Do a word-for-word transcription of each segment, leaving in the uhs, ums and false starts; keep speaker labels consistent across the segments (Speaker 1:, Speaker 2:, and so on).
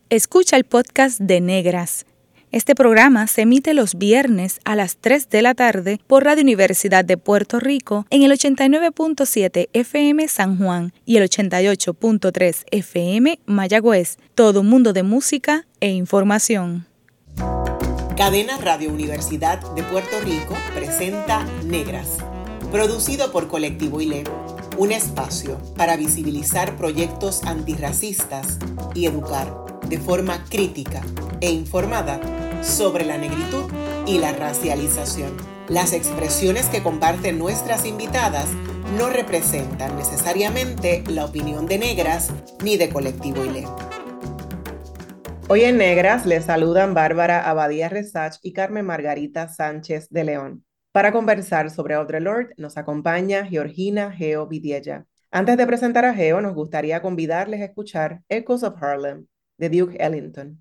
Speaker 1: Escucha el podcast de Negras. Este programa se emite los viernes a las tres de la tarde por Radio Universidad de Puerto Rico en el ochenta y nueve punto siete F M San Juan y el ochenta y ocho punto tres F M Mayagüez. Todo un mundo de música e información.
Speaker 2: Cadena Radio Universidad de Puerto Rico presenta Negras, producido por Colectivo I L E, un espacio para visibilizar proyectos antirracistas y educar de forma crítica e informada sobre la negritud y la racialización. Las expresiones que comparten nuestras invitadas no representan necesariamente la opinión de Negras ni de Colectivo I L E. Hoy en Negras les saludan Bárbara Abadía Resach y Carmen Margarita Sánchez de León. Para conversar sobre Audre Lorde nos acompaña Georgina Geo Vidiella. Antes de presentar a Geo, nos gustaría convidarles a escuchar Echoes of Harlem, de Duke Ellington.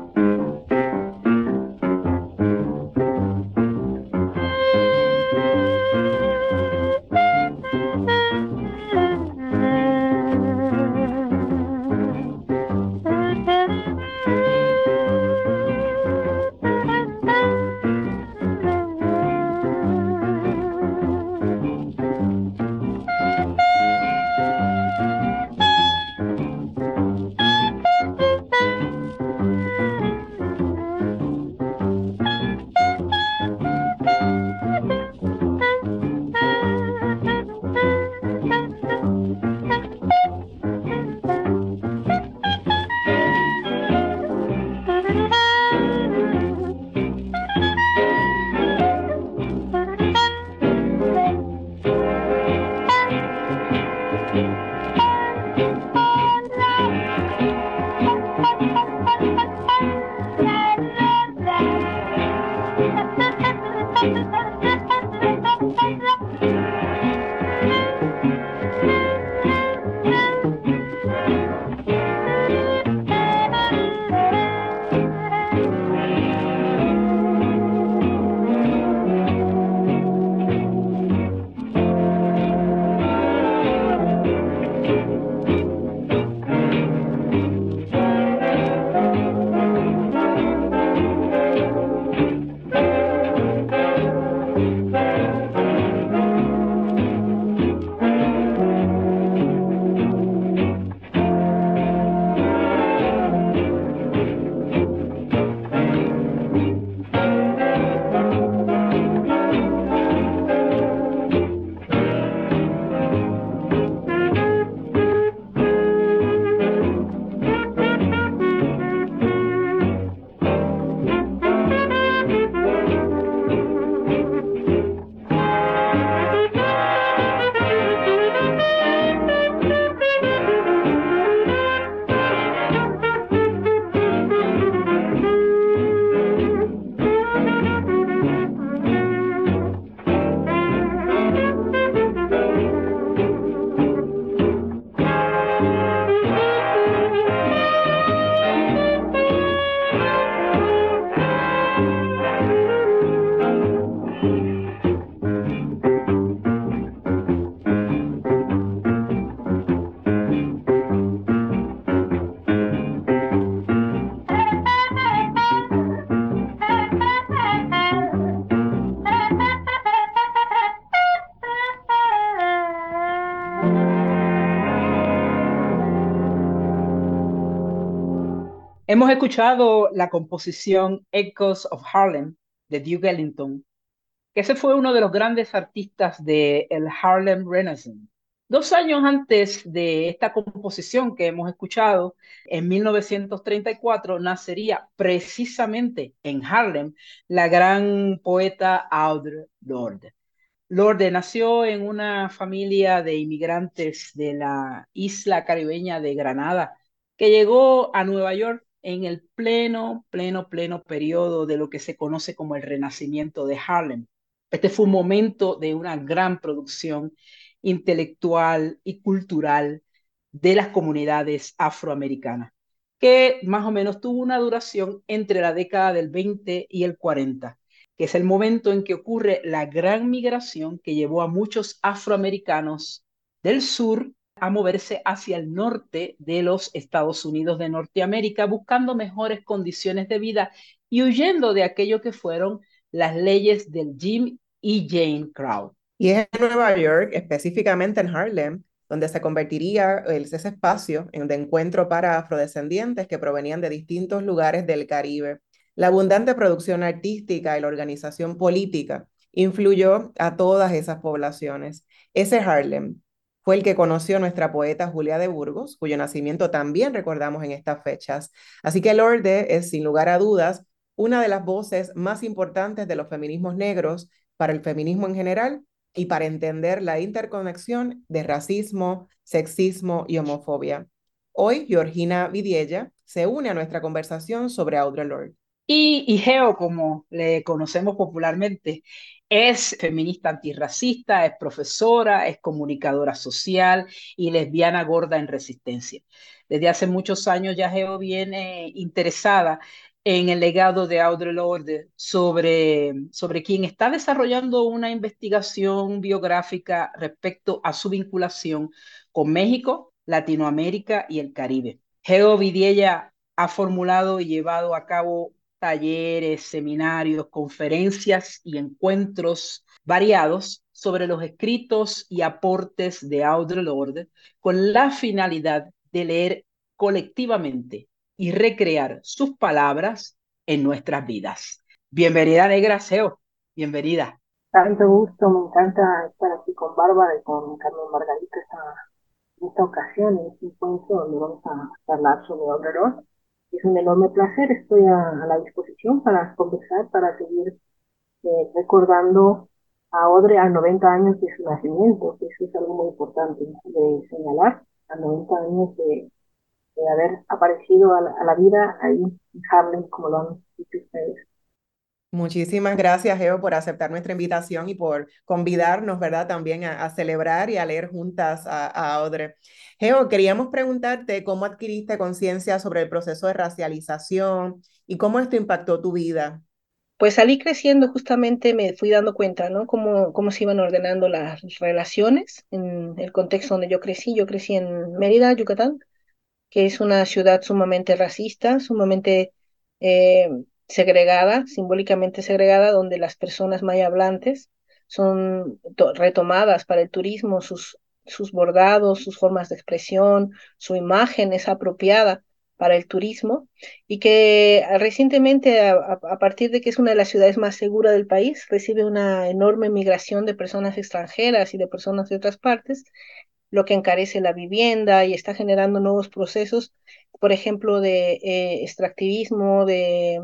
Speaker 3: Hemos escuchado la composición Echoes of Harlem de Duke Ellington, que ese fue uno de los grandes artistas del Harlem Renaissance. Dos años antes de esta composición que hemos escuchado, en mil novecientos treinta y cuatro, nacería precisamente en Harlem la gran poeta Audre Lorde. Lorde nació en una familia de inmigrantes de la isla caribeña de Granada, que llegó a Nueva York en el pleno, pleno, pleno periodo de lo que se conoce como el Renacimiento de Harlem. Este fue un momento de una gran producción intelectual y cultural de las comunidades afroamericanas, que más o menos tuvo una duración entre la década del veinte y el cuarenta, que es el momento en que ocurre la gran migración que llevó a muchos afroamericanos del sur a moverse hacia el norte de los Estados Unidos de Norteamérica, buscando mejores condiciones de vida y huyendo de aquello que fueron las leyes del Jim y Jane Crow.
Speaker 2: Y es en Nueva York, específicamente en Harlem, donde se convertiría el, ese espacio en de encuentro para afrodescendientes que provenían de distintos lugares del Caribe. La abundante producción artística y la organización política influyó a todas esas poblaciones. Ese Harlem fue el que conoció nuestra poeta Julia de Burgos, cuyo nacimiento también recordamos en estas fechas. Así que Lourdes es, sin lugar a dudas, una de las voces más importantes de los feminismos negros para el feminismo en general y para entender la interconexión de racismo, sexismo y homofobia. Hoy, Georgina Vidiella se une a nuestra conversación sobre Audre Lorde.
Speaker 3: Y, y Geo, como le conocemos popularmente, es feminista antirracista, es profesora, es comunicadora social y lesbiana gorda en resistencia. Desde hace muchos años ya Geo viene interesada en el legado de Audre Lorde sobre, sobre quien está desarrollando una investigación biográfica respecto a su vinculación con México, Latinoamérica y el Caribe. Geo Vidiella ha formulado y llevado a cabo talleres, seminarios, conferencias y encuentros variados sobre los escritos y aportes de Audre Lorde con la finalidad de leer colectivamente y recrear sus palabras en nuestras vidas. Bienvenida, Negra Seo. Bienvenida.
Speaker 4: Tanto gusto, me encanta estar aquí con Bárbara y con Carmen Margarita esta, en esta ocasión, en este encuentro donde vamos a hablar sobre Audre Lorde. Es un enorme placer, estoy a, a la disposición para conversar, para seguir eh, recordando a Audre a noventa años de su nacimiento, que eso es algo muy importante de señalar, a noventa años de, de haber aparecido a la, a la vida ahí en Harlem, como lo han dicho ustedes.
Speaker 2: Muchísimas gracias, Geo, por aceptar nuestra invitación y por convidarnos, ¿verdad?, también a, a celebrar y a leer juntas a, a Audre. Geo, queríamos preguntarte cómo adquiriste conciencia sobre el proceso de racialización y cómo esto impactó tu vida.
Speaker 4: Pues salí creciendo, justamente me fui dando cuenta, ¿no? Cómo, cómo se iban ordenando las relaciones en el contexto donde yo crecí. Yo crecí en Mérida, Yucatán, que es una ciudad sumamente racista, sumamente eh, segregada, simbólicamente segregada, donde las personas maya hablantes son retomadas para el turismo, sus, sus bordados, sus formas de expresión, su imagen es apropiada para el turismo, y que recientemente, a, a partir de que es una de las ciudades más seguras del país, recibe una enorme migración de personas extranjeras y de personas de otras partes, lo que encarece la vivienda y está generando nuevos procesos, por ejemplo, de eh, extractivismo, de,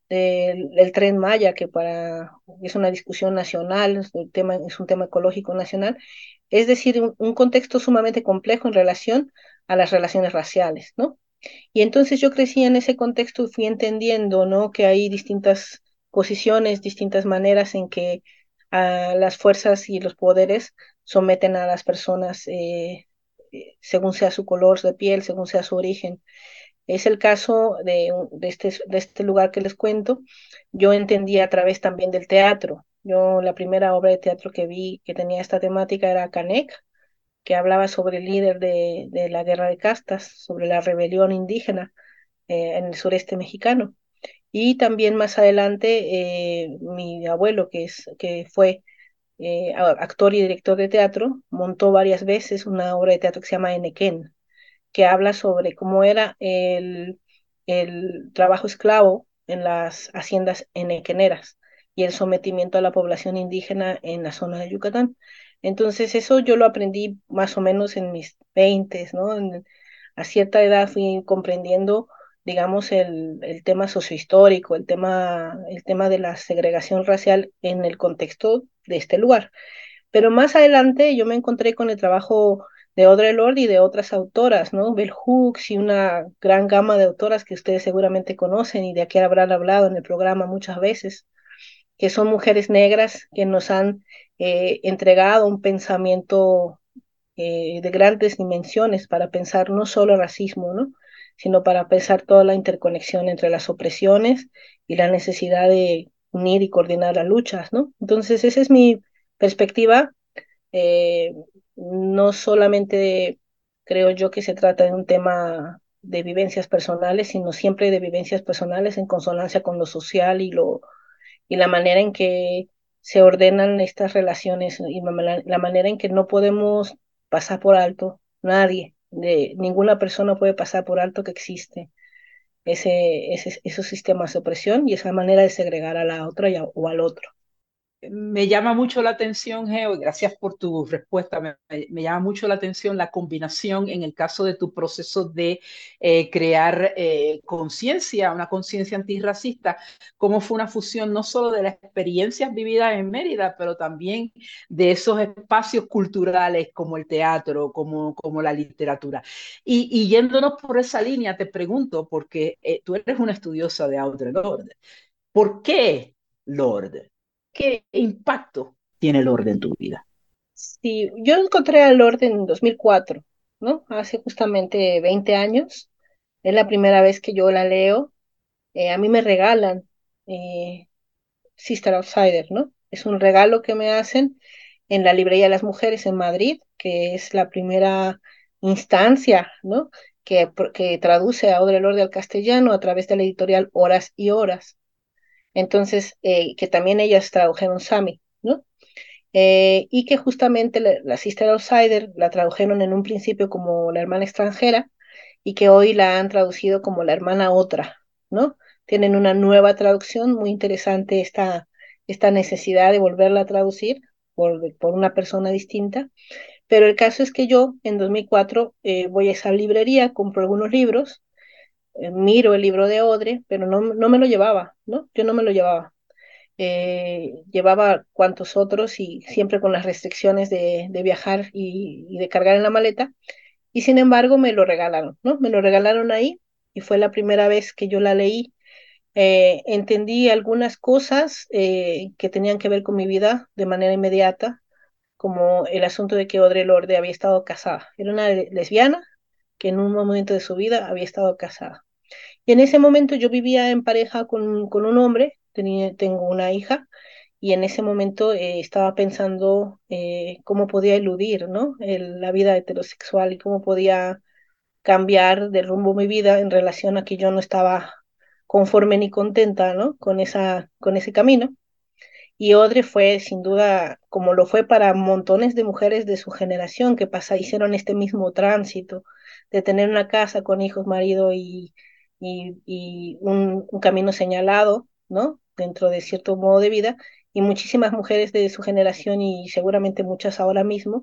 Speaker 4: de, del Tren Maya, que para, es una discusión nacional, es un tema, es un tema ecológico nacional, es decir, un, un contexto sumamente complejo en relación a las relaciones raciales, ¿no? Y entonces yo crecí en ese contexto y fui entendiendo, ¿no?, que hay distintas posiciones, distintas maneras en que uh, las fuerzas y los poderes someten a las personas eh, eh, según sea su color de piel, según sea su origen. Es el caso de, de, este, de este lugar que les cuento. Yo entendí a través también del teatro. Yo la primera obra de teatro que vi que tenía esta temática era Canek, que hablaba sobre el líder de, de la guerra de castas, sobre la rebelión indígena eh, en el sureste mexicano. Y también más adelante, eh, mi abuelo, que, es, que fue eh, actor y director de teatro, montó varias veces una obra de teatro que se llama Enequén, que habla sobre cómo era el, el trabajo esclavo en las haciendas enequeneras y el sometimiento a la población indígena en la zona de Yucatán. Entonces eso yo lo aprendí más o menos en mis veintes, ¿no? En, a cierta edad fui comprendiendo, digamos, el, el tema sociohistórico, el tema, el tema de la segregación racial en el contexto de este lugar. Pero más adelante yo me encontré con el trabajo de Audre Lorde y de otras autoras, ¿no? Bell Hooks y una gran gama de autoras que ustedes seguramente conocen y de aquí habrán hablado en el programa muchas veces, que son mujeres negras que nos han eh, entregado un pensamiento eh, de grandes dimensiones para pensar no solo el racismo, ¿no?, sino para pensar toda la interconexión entre las opresiones y la necesidad de unir y coordinar las luchas, ¿no? Entonces esa es mi perspectiva, eh, no solamente Creo yo que se trata de un tema de vivencias personales, sino siempre de vivencias personales en consonancia con lo social y, lo, y la manera en que se ordenan estas relaciones y la, la manera en que no podemos pasar por alto, nadie, de ninguna persona puede pasar por alto que existe ese, ese, esos sistemas de opresión y esa manera de segregar a la otra y a, o al otro.
Speaker 3: Me llama mucho la atención, Geo, y gracias por tu respuesta. Me, me, llama mucho la atención la combinación en el caso de tu proceso de eh, crear eh, conciencia, una conciencia antirracista, cómo fue una fusión no solo de las experiencias vividas en Mérida, pero también de esos espacios culturales como el teatro, como, como la literatura. Y, y yéndonos por esa línea, te pregunto, porque eh, tú eres una estudiosa de Audre Lorde, ¿por qué Lorde? ¿Qué impacto tiene el orden en tu vida?
Speaker 4: Sí, yo encontré al orden en dos mil cuatro, ¿no? Hace justamente veinte años. Es la primera vez que yo la leo. Eh, a mí me regalan eh, Sister Outsider, ¿no? Es un regalo que me hacen en la Librería de las Mujeres en Madrid, que es la primera instancia, ¿no? Que, que traduce a Audre Lorde al castellano a través de la editorial Horas y Horas. Entonces, eh, que también ellas tradujeron Sami, ¿no? Eh, y que justamente la, la Sister Outsider la tradujeron en un principio como la hermana extranjera y que hoy la han traducido como la hermana otra, ¿no? Tienen una nueva traducción, muy interesante esta, esta necesidad de volverla a traducir por, por una persona distinta, pero el caso es que yo en dos mil cuatro eh, voy a esa librería, compro algunos libros, eh, miro el libro de Odre, pero no, no me lo llevaba, ¿no? Yo no me lo llevaba eh, llevaba cuantos otros y siempre con las restricciones de, de viajar y, y, de cargar en la maleta. Y sin embargo me lo regalaron, ¿no? Me lo regalaron ahí y fue la primera vez que yo la leí. Eh, entendí algunas cosas eh, que tenían que ver con mi vida de manera inmediata, como el asunto de que Audre Lorde había estado casada. Era una lesbiana que en un momento de su vida había estado casada. Y en ese momento yo vivía en pareja con, con un hombre, tenía, tengo una hija, y en ese momento eh, estaba pensando eh, cómo podía eludir, ¿no? El- la vida heterosexual y cómo podía cambiar de rumbo mi vida en relación a que yo no estaba conforme ni contenta, ¿no? Con esa, con ese camino. Y Audre fue sin duda, como lo fue para montones de mujeres de su generación que pasa, hicieron este mismo tránsito de tener una casa con hijos, marido y, y, y un, un camino señalado, ¿no? Dentro de cierto modo de vida. Y muchísimas mujeres de su generación y seguramente muchas ahora mismo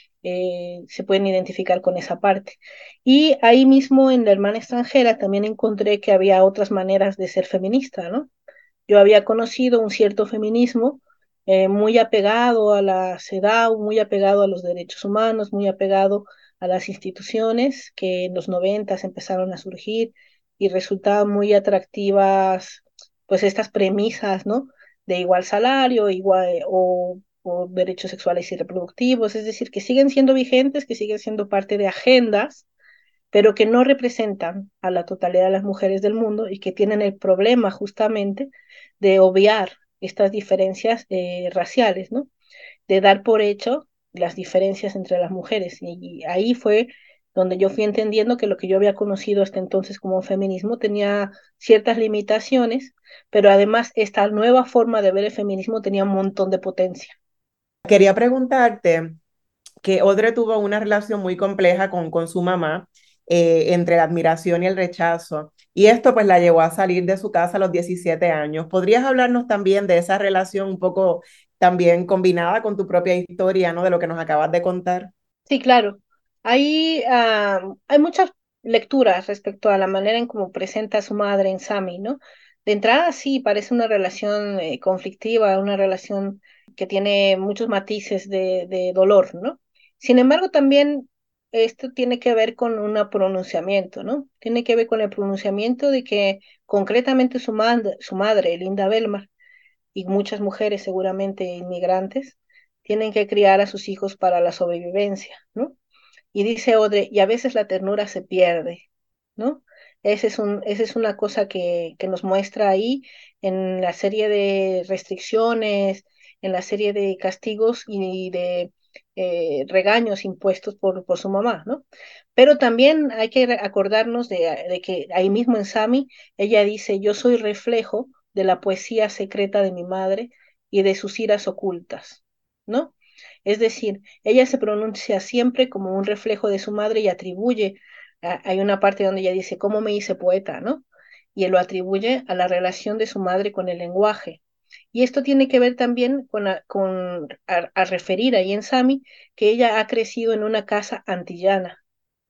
Speaker 4: eh, se pueden identificar con esa parte. Y ahí mismo en La hermana extranjera también encontré que había otras maneras de ser feminista, ¿no? Yo había conocido un cierto feminismo eh, muy apegado a la CEDAW, muy apegado a los derechos humanos, muy apegado a las instituciones que en los noventas empezaron a surgir y resultaban muy atractivas, pues estas premisas, ¿no? De igual salario, igual o, o derechos sexuales y reproductivos, es decir, que siguen siendo vigentes, que siguen siendo parte de agendas pero que no representan a la totalidad de las mujeres del mundo y que tienen el problema justamente de obviar estas diferencias eh, raciales, ¿no? De dar por hecho las diferencias entre las mujeres. Y, y ahí fue donde yo fui entendiendo que lo que yo había conocido hasta entonces como feminismo tenía ciertas limitaciones, pero además esta nueva forma de ver el feminismo tenía un montón de potencia.
Speaker 2: Quería preguntarte que Audre tuvo una relación muy compleja con, con su mamá, eh, entre la admiración y el rechazo, y esto pues la llevó a salir de su casa a los diecisiete años. ¿Podrías hablarnos también de esa relación un poco también combinada con tu propia historia, ¿no? De lo que nos acabas de contar.
Speaker 4: Sí, claro. Hay, ah, hay muchas lecturas respecto a la manera en cómo presenta a su madre en Sami, ¿no? De entrada sí, parece una relación eh, conflictiva, una relación que tiene muchos matices de, de dolor, ¿no? Sin embargo, también esto tiene que ver con un pronunciamiento, ¿no? Tiene que ver con el pronunciamiento de que concretamente su, mad- su madre, Linda Belmar, y muchas mujeres seguramente inmigrantes, tienen que criar a sus hijos para la sobrevivencia, ¿no? Y dice Audre, y a veces la ternura se pierde, ¿no? Ese es un, esa es una cosa que, que nos muestra ahí en la serie de restricciones, en la serie de castigos y de eh, regaños impuestos por, por su mamá, ¿no? Pero también hay que acordarnos de, de que ahí mismo en Sami, ella dice, yo soy reflejo de la poesía secreta de mi madre y de sus iras ocultas, ¿no? Es decir, ella se pronuncia siempre como un reflejo de su madre y atribuye, a- hay una parte donde ella dice, ¿cómo me hice poeta?, ¿no? Y él lo atribuye a la relación de su madre con el lenguaje. Y esto tiene que ver también con, a, con a, a referir ahí en Sami que ella ha crecido en una casa antillana,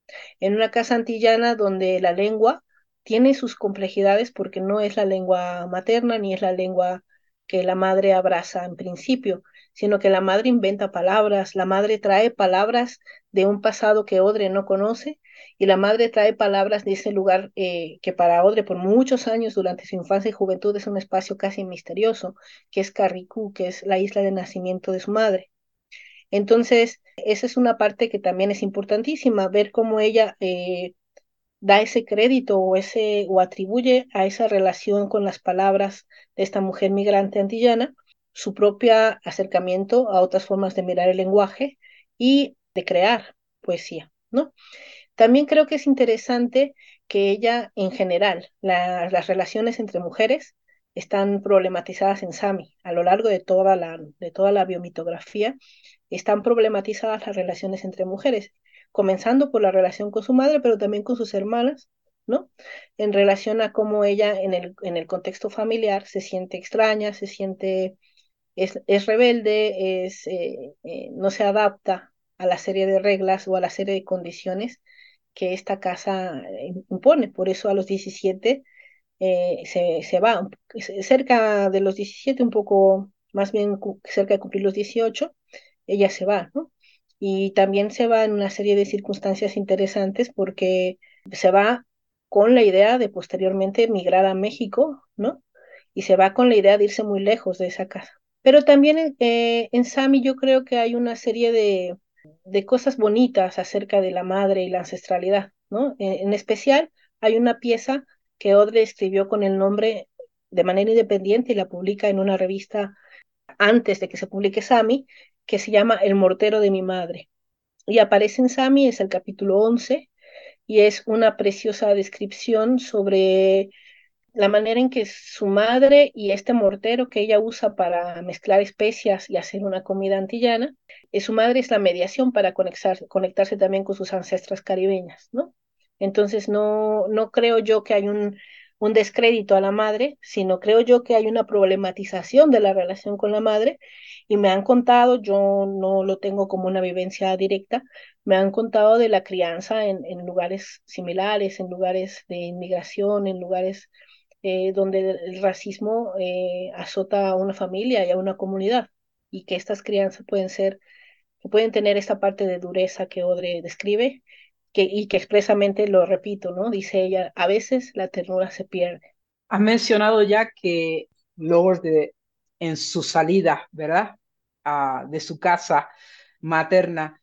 Speaker 4: en una casa antillana donde la lengua tiene sus complejidades porque no es la lengua materna ni es la lengua que la madre abraza en principio, sino que la madre inventa palabras, la madre trae palabras de un pasado que Odre no conoce y la madre trae palabras de ese lugar eh, que para Odre por muchos años durante su infancia y juventud es un espacio casi misterioso, que es Carricú, que es la isla de nacimiento de su madre. Entonces, esa es una parte que también es importantísima, ver cómo ella eh, da ese crédito o, ese, o atribuye a esa relación con las palabras de esta mujer migrante antillana su propio acercamiento a otras formas de mirar el lenguaje y de crear poesía, ¿no? También creo que es interesante que ella, en general, la- las relaciones entre mujeres están problematizadas en Sami. A lo largo de toda la, de toda la biomitografía, están problematizadas las relaciones entre mujeres, comenzando por la relación con su madre, pero también con sus hermanas, ¿no? En relación a cómo ella en el, en el contexto familiar se siente extraña, se siente, es, es rebelde, es, eh, eh, no se adapta a la serie de reglas o a la serie de condiciones que esta casa eh, impone. Por eso a los diecisiete eh, se, se va, cerca de los diecisiete, un poco más bien cu- cerca de cumplir los dieciocho, ella se va, ¿no? Y también se va en una serie de circunstancias interesantes porque se va con la idea de posteriormente emigrar a México, ¿no? Y se va con la idea de irse muy lejos de esa casa. Pero también eh, en Sami yo creo que hay una serie de, de cosas bonitas acerca de la madre y la ancestralidad, ¿no? En, en especial hay una pieza que Audrey escribió con el nombre de manera independiente y la publica en una revista antes de que se publique Sami, que se llama El mortero de mi madre. Y aparece en Sami, es el capítulo once, y es una preciosa descripción sobre la manera en que su madre y este mortero que ella usa para mezclar especias y hacer una comida antillana, eh, su madre es la mediación para conectarse, conectarse también con sus ancestras caribeñas, ¿no? Entonces no, no creo yo que hay un, un descrédito a la madre, sino creo yo que hay una problematización de la relación con la madre y me han contado, yo no lo tengo como una vivencia directa, me han contado de la crianza en, en lugares similares, en lugares de inmigración, en lugares eh, donde el racismo eh, azota a una familia y a una comunidad y que estas crianzas pueden ser, que pueden tener esta parte de dureza que Odre describe que, y que expresamente lo repito, ¿no? Dice ella, a veces la ternura se pierde.
Speaker 3: Has mencionado ya que Lord de- en su salida, ¿verdad? Ah, de su casa materna,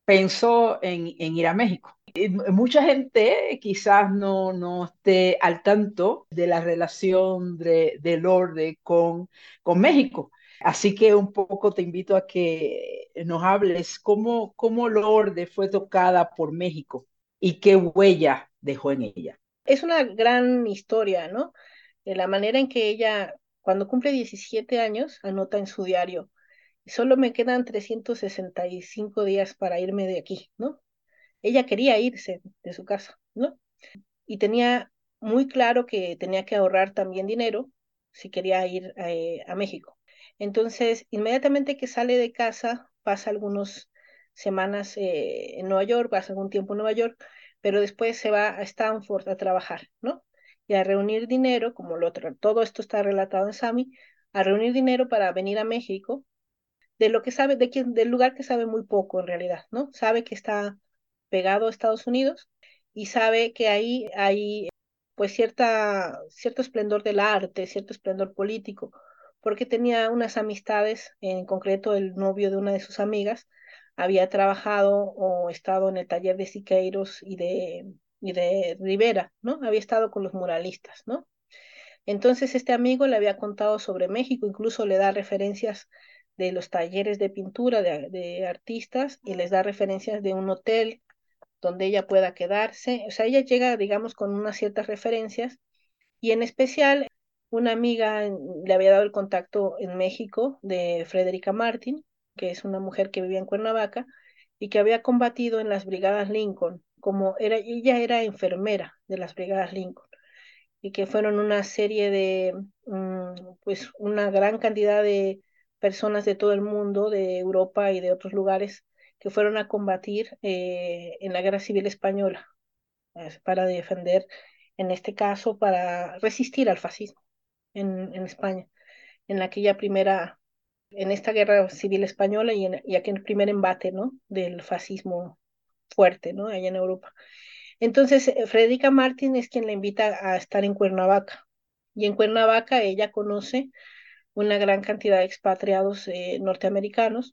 Speaker 3: pensó en, en ir a México. Y mucha gente quizás no, no esté al tanto de la relación de, de Lorde con, con México. Así que un poco te invito a que nos hables cómo, cómo Lorde fue tocada por México y qué huella dejó en ella.
Speaker 4: Es una gran historia, ¿no? De la manera en que ella, cuando cumple diecisiete años, anota en su diario, solo me quedan trescientos sesenta y cinco días para irme de aquí, ¿no? Ella quería irse de su casa, ¿no? Y tenía muy claro que tenía que ahorrar también dinero si quería ir eh, a México. Entonces, inmediatamente que sale de casa, pasa algunas semanas eh, en Nueva York, pasa algún tiempo en Nueva York, pero después se va a Stanford a trabajar, ¿no? Y a reunir dinero, como lo otro, todo esto está relatado en Sami, a reunir dinero para venir a México, de lo que sabe, de quien, del lugar que sabe muy poco en realidad, ¿no? Sabe que está pegado a Estados Unidos y sabe que ahí hay pues cierta, cierto esplendor del arte, cierto esplendor político, porque tenía unas amistades, en concreto el novio de una de sus amigas, había trabajado o estado en el taller de Siqueiros y de, y de Rivera, ¿no? Había estado con los muralistas, ¿no? Entonces este amigo le había contado sobre México, incluso le da referencias de los talleres de pintura de, de artistas y les da referencias de un hotel donde ella pueda quedarse. O sea, ella llega, digamos, con unas ciertas referencias y en especial una amiga le había dado el contacto en México de Frederica Martin, que es una mujer que vivía en Cuernavaca y que había combatido en las Brigadas Lincoln, como era, ella era enfermera de las Brigadas Lincoln y que fueron una serie de, um, pues una gran cantidad de personas de todo el mundo, de Europa y de otros lugares, que fueron a combatir eh, en la Guerra Civil Española, eh, para defender, en este caso, para resistir al fascismo en, en España, en aquella primera, en esta Guerra Civil Española y, en, y aquel primer embate, ¿no? Del fascismo fuerte, ¿no? Allá en Europa. Entonces, eh, Frederica Martin es quien la invita a estar en Cuernavaca. Y en Cuernavaca ella conoce una gran cantidad de expatriados eh, norteamericanos.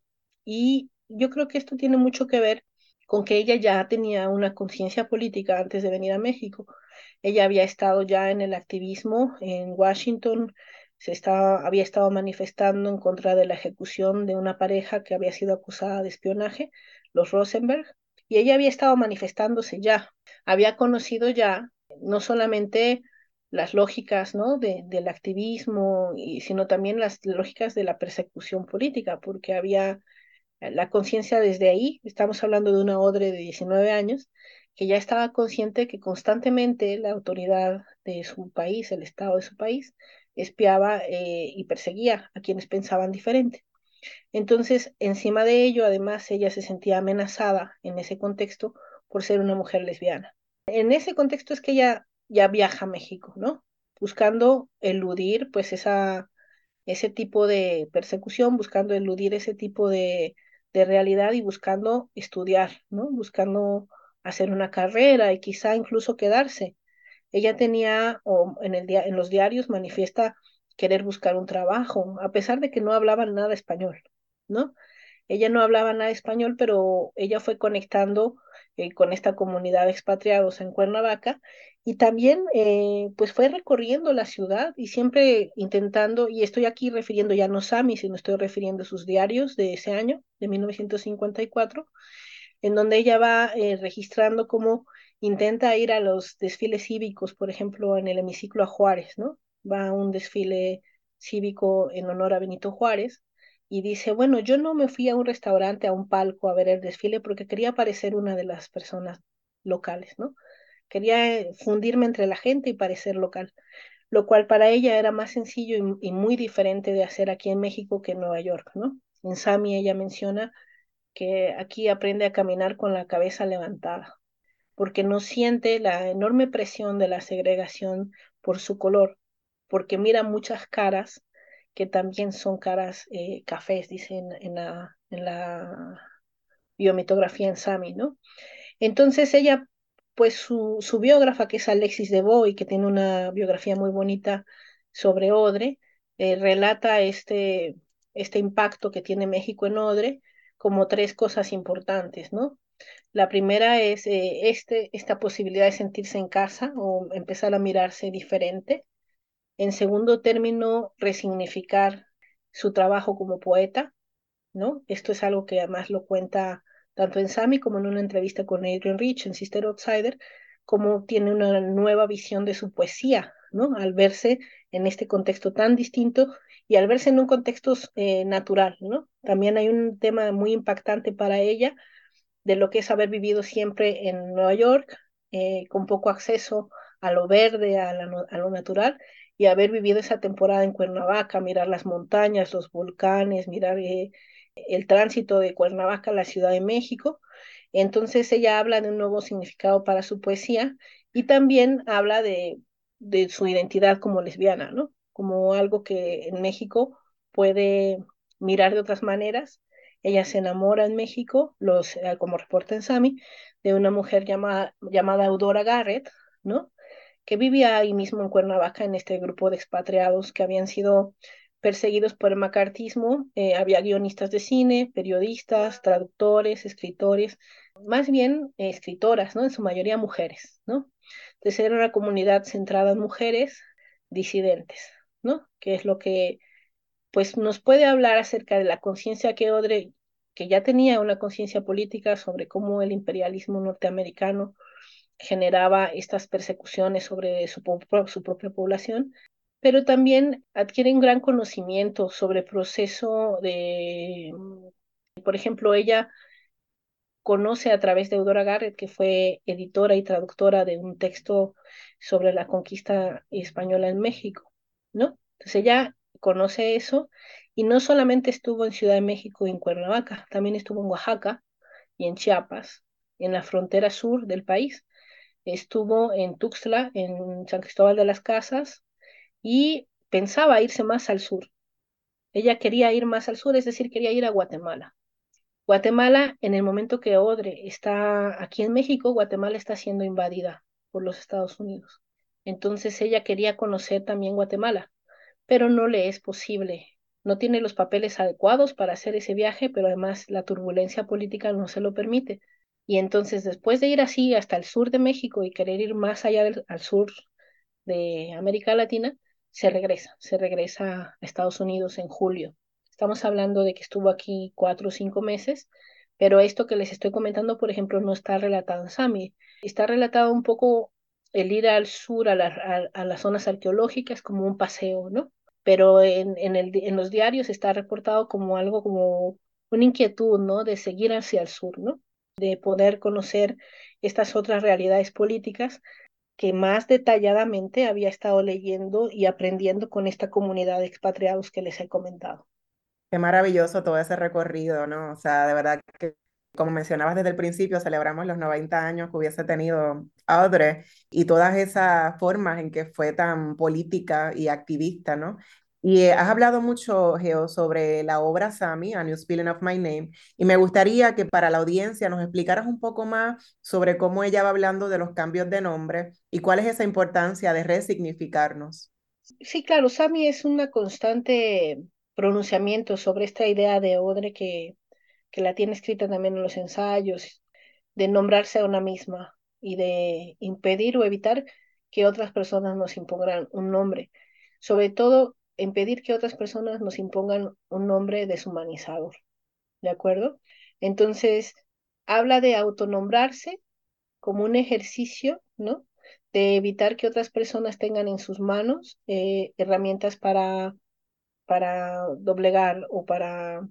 Speaker 4: Y yo creo que esto tiene mucho que ver con que ella ya tenía una conciencia política antes de venir a México. Ella había estado ya en el activismo en Washington, se estaba, había estado manifestando en contra de la ejecución de una pareja que había sido acusada de espionaje, los Rosenberg, y ella había estado manifestándose ya, había conocido ya no solamente las lógicas, ¿no? de, del activismo, y, sino también las lógicas de la persecución política, porque había la conciencia desde ahí, estamos hablando de una odre de diecinueve años, que ya estaba consciente que constantemente la autoridad de su país, el Estado de su país, espiaba eh, y perseguía a quienes pensaban diferente. Entonces, encima de ello, además, ella se sentía amenazada en ese contexto por ser una mujer lesbiana. En ese contexto es que ella ya viaja a México, ¿no? Buscando eludir, pues, esa, ese tipo de persecución, buscando eludir ese tipo de, de realidad y buscando estudiar, ¿no? Buscando hacer una carrera y quizá incluso quedarse. Ella tenía, o en, el dia- en los diarios manifiesta querer buscar un trabajo, a pesar de que no hablaba nada español, ¿no? Ella no hablaba nada español, pero ella fue conectando eh, con esta comunidad de expatriados en Cuernavaca y también eh, pues fue recorriendo la ciudad y siempre intentando, y estoy aquí refiriendo ya no Sami, sino estoy refiriendo a sus diarios de ese año, de mil novecientos cincuenta y cuatro, en donde ella va eh, registrando cómo intenta ir a los desfiles cívicos, por ejemplo, en el hemiciclo a Juárez, ¿no? Va a un desfile cívico en honor a Benito Juárez y dice, bueno, yo no me fui a un restaurante, a un palco a ver el desfile porque quería parecer una de las personas locales, ¿no? Quería eh, fundirme entre la gente y parecer local, lo cual para ella era más sencillo y, y muy diferente de hacer aquí en México que en Nueva York, ¿no? En Sami ella menciona que aquí aprende a caminar con la cabeza levantada, porque no siente la enorme presión de la segregación por su color, porque mira muchas caras que también son caras eh, cafés, dice en, en, la, en la biomitografía en Sami, ¿no? Entonces ella, pues su, su biógrafa, que es Alexis de Boy, que tiene una biografía muy bonita sobre Odre, eh, relata este, este impacto que tiene México en Odre como tres cosas importantes, ¿no? La primera es eh, este, esta posibilidad de sentirse en casa o empezar a mirarse diferente. En segundo término, resignificar su trabajo como poeta, ¿no? Esto es algo que además lo cuenta tanto en Sami como en una entrevista con Adrienne Rich en Sister Outsider, como tiene una nueva visión de su poesía, ¿no? Al verse en este contexto tan distinto y al verse en un contexto eh, natural, ¿no? También hay un tema muy impactante para ella de lo que es haber vivido siempre en Nueva York, eh, con poco acceso a lo verde, a, la, a, lo natural, y haber vivido esa temporada en Cuernavaca, mirar las montañas, los volcanes, mirar eh, el tránsito de Cuernavaca a la Ciudad de México. Entonces ella habla de un nuevo significado para su poesía y también habla de, de su identidad como lesbiana, ¿no? Como algo que en México puede mirar de otras maneras. Ella se enamora en México, los, eh, como reporta en Sami, de una mujer llamada, llamada Eudora Garrett, ¿no? Que vivía ahí mismo en Cuernavaca, en este grupo de expatriados que habían sido perseguidos por el macartismo. Eh, había guionistas de cine, periodistas, traductores, escritores, más bien eh, escritoras, ¿no? En su mayoría mujeres, ¿no? Entonces era una comunidad centrada en mujeres disidentes, ¿no? Que es lo que pues nos puede hablar acerca de la conciencia que Audre, que ya tenía una conciencia política sobre cómo el imperialismo norteamericano generaba estas persecuciones sobre su, su propia población, pero también adquiere un gran conocimiento sobre el proceso de, por ejemplo, ella conoce a través de Eudora Garrett, que fue editora y traductora de un texto sobre la conquista española en México, ¿no? Entonces ella conoce eso y no solamente estuvo en Ciudad de México y en Cuernavaca, también estuvo en Oaxaca y en Chiapas, en la frontera sur del país. Estuvo en Tuxtla, en San Cristóbal de las Casas, y pensaba irse más al sur. Ella quería ir más al sur, es decir, quería ir a Guatemala. Guatemala, en el momento que Odre está aquí en México, Guatemala está siendo invadida por los Estados Unidos. Entonces ella quería conocer también Guatemala, pero no le es posible. No tiene los papeles adecuados para hacer ese viaje, pero además la turbulencia política no se lo permite. Y entonces, después de ir así hasta el sur de México y querer ir más allá del, al sur de América Latina, se regresa, se regresa a Estados Unidos en julio. Estamos hablando de que estuvo aquí cuatro o cinco meses, pero esto que les estoy comentando, por ejemplo, no está relatado en Sami. Está relatado un poco el ir al sur, a, la, a, a las zonas arqueológicas, como un paseo, ¿no? Pero en, en, el, en los diarios está reportado como algo como una inquietud, ¿no? De seguir hacia el sur, ¿no? De poder conocer estas otras realidades políticas que más detalladamente había estado leyendo y aprendiendo con esta comunidad de expatriados que les he comentado.
Speaker 2: Qué maravilloso todo ese recorrido, ¿no? O sea, de verdad que, como mencionabas desde el principio, celebramos los noventa años que hubiese tenido Audre y todas esas formas en que fue tan política y activista, ¿no? Y eh, has hablado mucho, Geo, sobre la obra Sami, A New Spelling of My Name, y me gustaría que para la audiencia nos explicaras un poco más sobre cómo ella va hablando de los cambios de nombre y cuál es esa importancia de resignificarnos.
Speaker 4: Sí, claro, Sami es una constante pronunciamiento sobre esta idea de Odre que, que la tiene escrita también en los ensayos, de nombrarse a una misma y de impedir o evitar que otras personas nos impongan un nombre. Sobre todo, impedir que otras personas nos impongan un nombre deshumanizador, ¿de acuerdo? Entonces, habla de autonombrarse como un ejercicio, ¿no? De evitar que otras personas tengan en sus manos eh, herramientas para, para doblegar o para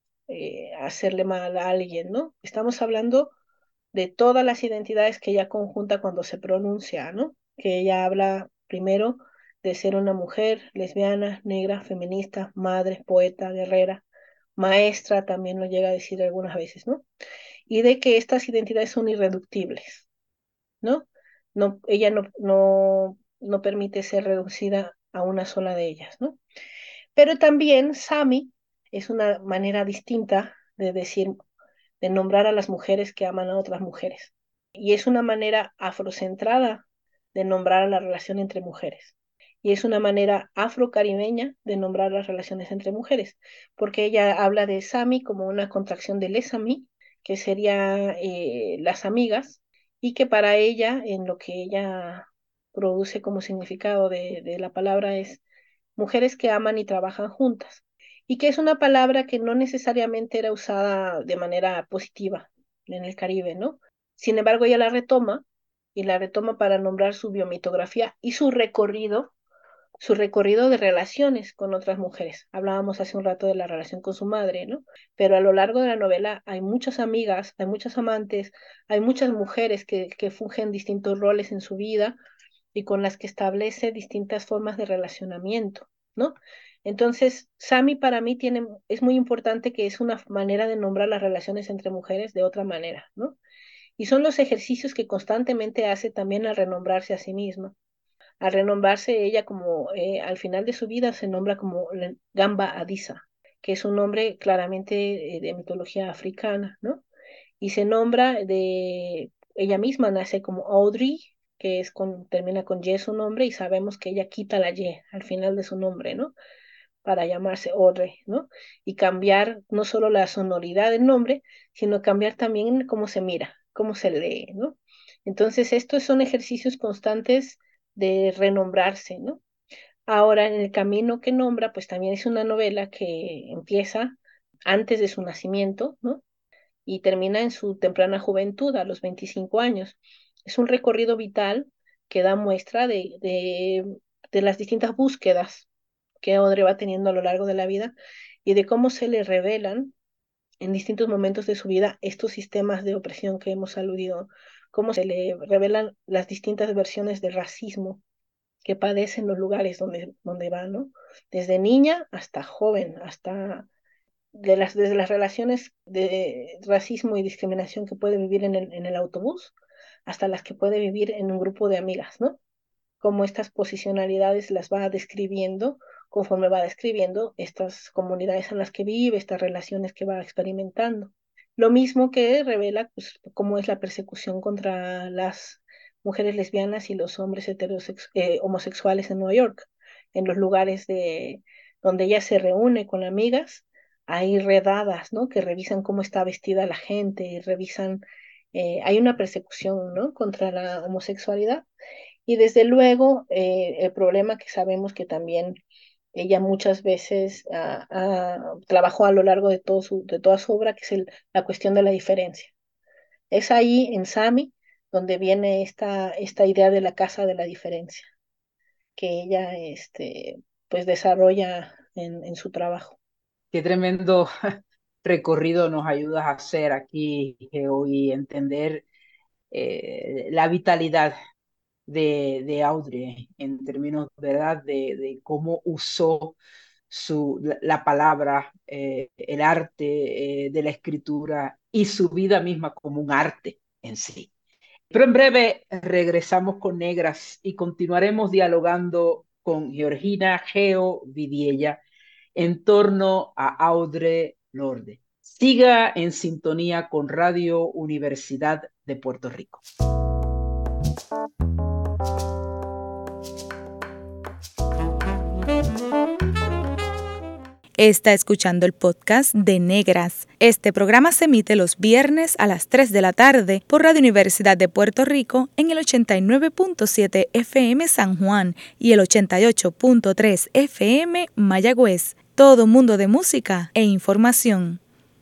Speaker 4: eh, hacerle mal a alguien, ¿no? Estamos hablando de todas las identidades que ella conjunta cuando se pronuncia, ¿no? Que ella habla primero de ser una mujer lesbiana, negra, feminista, madre, poeta, guerrera, maestra, también lo llega a decir algunas veces, ¿no? Y de que estas identidades son irreductibles, ¿no? No, ella no, no, no permite ser reducida a una sola de ellas, ¿no? Pero también Sami es una manera distinta de decir, de nombrar a las mujeres que aman a otras mujeres. Y es una manera afrocentrada de nombrar a la relación entre mujeres. Y es una manera afrocaribeña de nombrar las relaciones entre mujeres, porque ella habla de Sami como una contracción de lesami, que sería eh, las amigas, y que para ella, en lo que ella produce como significado de, de la palabra es mujeres que aman y trabajan juntas, y que es una palabra que no necesariamente era usada de manera positiva en el Caribe, ¿no? Sin embargo, ella la retoma y la retoma para nombrar su biomitografía y su recorrido, su recorrido de relaciones con otras mujeres. Hablábamos hace un rato de la relación con su madre, ¿no? Pero a lo largo de la novela hay muchas amigas, hay muchas amantes, hay muchas mujeres que, que fungen distintos roles en su vida y con las que establece distintas formas de relacionamiento, ¿no? Entonces, Sami para mí tiene, es muy importante que es una manera de nombrar las relaciones entre mujeres de otra manera, ¿no? Y son los ejercicios que constantemente hace también al renombrarse a sí misma. Al renombrarse ella como, eh, al final de su vida se nombra como Gamba Adisa, que es un nombre claramente eh, de mitología africana, ¿no? Y se nombra de, ella misma nace como Audrey, que es con, termina con Y su nombre, y sabemos que ella quita la Y al final de su nombre, ¿no? Para llamarse Audrey, ¿no? Y cambiar no solo la sonoridad del nombre, sino cambiar también cómo se mira, cómo se lee, ¿no? Entonces, estos son ejercicios constantes de renombrarse, ¿no? Ahora, en el camino que nombra, pues también es una novela que empieza antes de su nacimiento, ¿no? Y termina en su temprana juventud, a los veinticinco años. Es un recorrido vital que da muestra de, de, de las distintas búsquedas que Audrey va teniendo a lo largo de la vida y de cómo se le revelan en distintos momentos de su vida estos sistemas de opresión que hemos aludido, cómo se le revelan las distintas versiones del racismo que padece en los lugares donde, donde va, ¿no? Desde niña hasta joven, hasta de las, desde las relaciones de racismo y discriminación que puede vivir en el, en el autobús, hasta las que puede vivir en un grupo de amigas, ¿no? Cómo estas posicionalidades las va describiendo conforme va describiendo estas comunidades en las que vive, estas relaciones que va experimentando. Lo mismo que revela pues, cómo es la persecución contra las mujeres lesbianas y los hombres heterosex eh, homosexuales en Nueva York, en los lugares de, donde ella se reúne con amigas, hay redadas, ¿no? Que revisan cómo está vestida la gente, revisan, eh, hay una persecución, ¿no? Contra la homosexualidad y desde luego, eh, el problema que sabemos que también ella muchas veces ah, ah, trabajó a lo largo de, todo su, de toda su obra, que es el- la cuestión de la diferencia. Es ahí en Sami donde viene esta, esta idea de la casa de la diferencia, que ella este, pues desarrolla en, en su trabajo.
Speaker 3: Qué tremendo recorrido nos ayudas a hacer aquí, Geo, y entender eh, la vitalidad de, de Audrey en términos, ¿verdad?, de, de cómo usó su, la, la palabra, eh, el arte eh, de la escritura y su vida misma como un arte en sí. Pero en breve regresamos con Negras y continuaremos dialogando con Georgina Geo Vidiella en torno a Audre Lorde. Siga en sintonía con Radio Universidad de Puerto Rico.
Speaker 1: Está escuchando el podcast de Negras. Este programa se emite los viernes a las tres de la tarde por Radio Universidad de Puerto Rico en el ochenta y nueve punto siete F M San Juan y el ochenta y ocho punto tres F M Mayagüez. Todo mundo de música e información.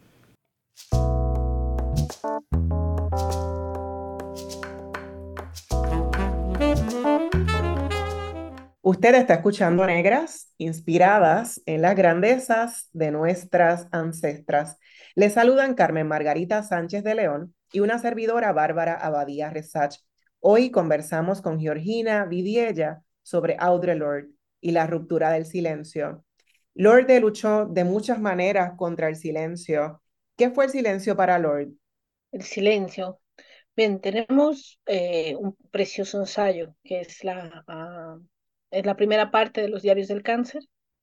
Speaker 2: Usted está escuchando Negras, inspiradas en las grandezas de nuestras ancestras. Les saludan Carmen Margarita Sánchez de León y una servidora Bárbara Abadía Resach. Hoy conversamos con Georgina Vidiella sobre Audre Lorde y la ruptura del silencio. Lorde luchó de muchas maneras contra el silencio. ¿Qué fue el silencio para Lorde?
Speaker 4: El silencio. Bien, tenemos eh, un precioso ensayo que es la, ah, es la primera parte de los diarios del cáncer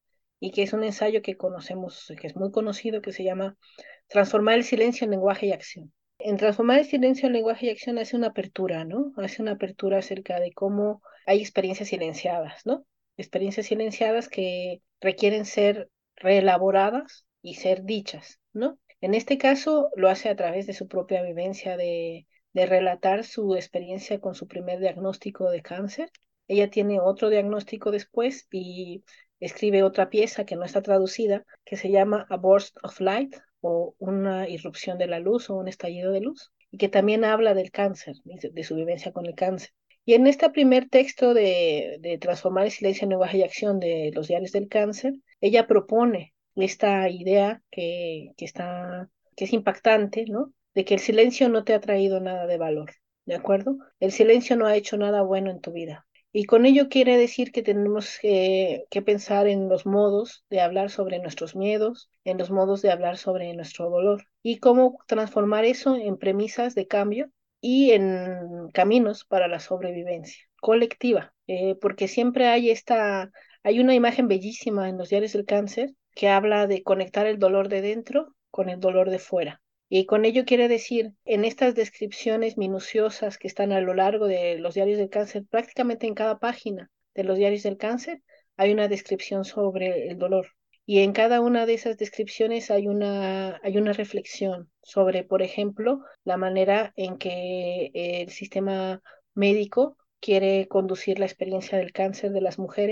Speaker 4: y que es un ensayo que conocemos, que es muy conocido, que se llama Transformar el silencio en lenguaje y acción. En Transformar el silencio en lenguaje y acción hace una apertura, ¿no? Hace una apertura acerca de cómo hay experiencias silenciadas, ¿no? Experiencias silenciadas que requieren ser reelaboradas y ser dichas, ¿no? En este caso lo hace a través de su propia vivencia de, de relatar su experiencia con su primer diagnóstico de cáncer. Ella tiene otro diagnóstico después y escribe otra pieza que no está traducida, que se llama A Burst of Light, o una irrupción de la luz o un estallido de luz, y que también habla del cáncer, de, de su vivencia con el cáncer. Y en este primer texto de, de Transformar el silencio en lenguaje y acción de los diarios del cáncer, ella propone esta idea que, que, está, que es impactante, ¿no? De que el silencio no te ha traído nada de valor, ¿de acuerdo? El silencio no ha hecho nada bueno en tu vida. Y con ello quiere decir que tenemos que, que pensar en los modos de hablar sobre nuestros miedos, en los modos de hablar sobre nuestro dolor y cómo transformar eso en premisas de cambio y en caminos para la sobrevivencia colectiva, eh, porque siempre hay esta, hay una imagen bellísima en los diarios del cáncer que habla de conectar el dolor de dentro con el dolor de fuera. Y con ello quiere decir, en estas descripciones minuciosas que están a lo largo de los diarios del cáncer, prácticamente en cada página de los diarios del cáncer, hay una descripción sobre el dolor. Y en cada una de esas descripciones hay una, hay una reflexión sobre, por ejemplo, la manera en que el sistema médico quiere conducir la experiencia del cáncer de las mujeres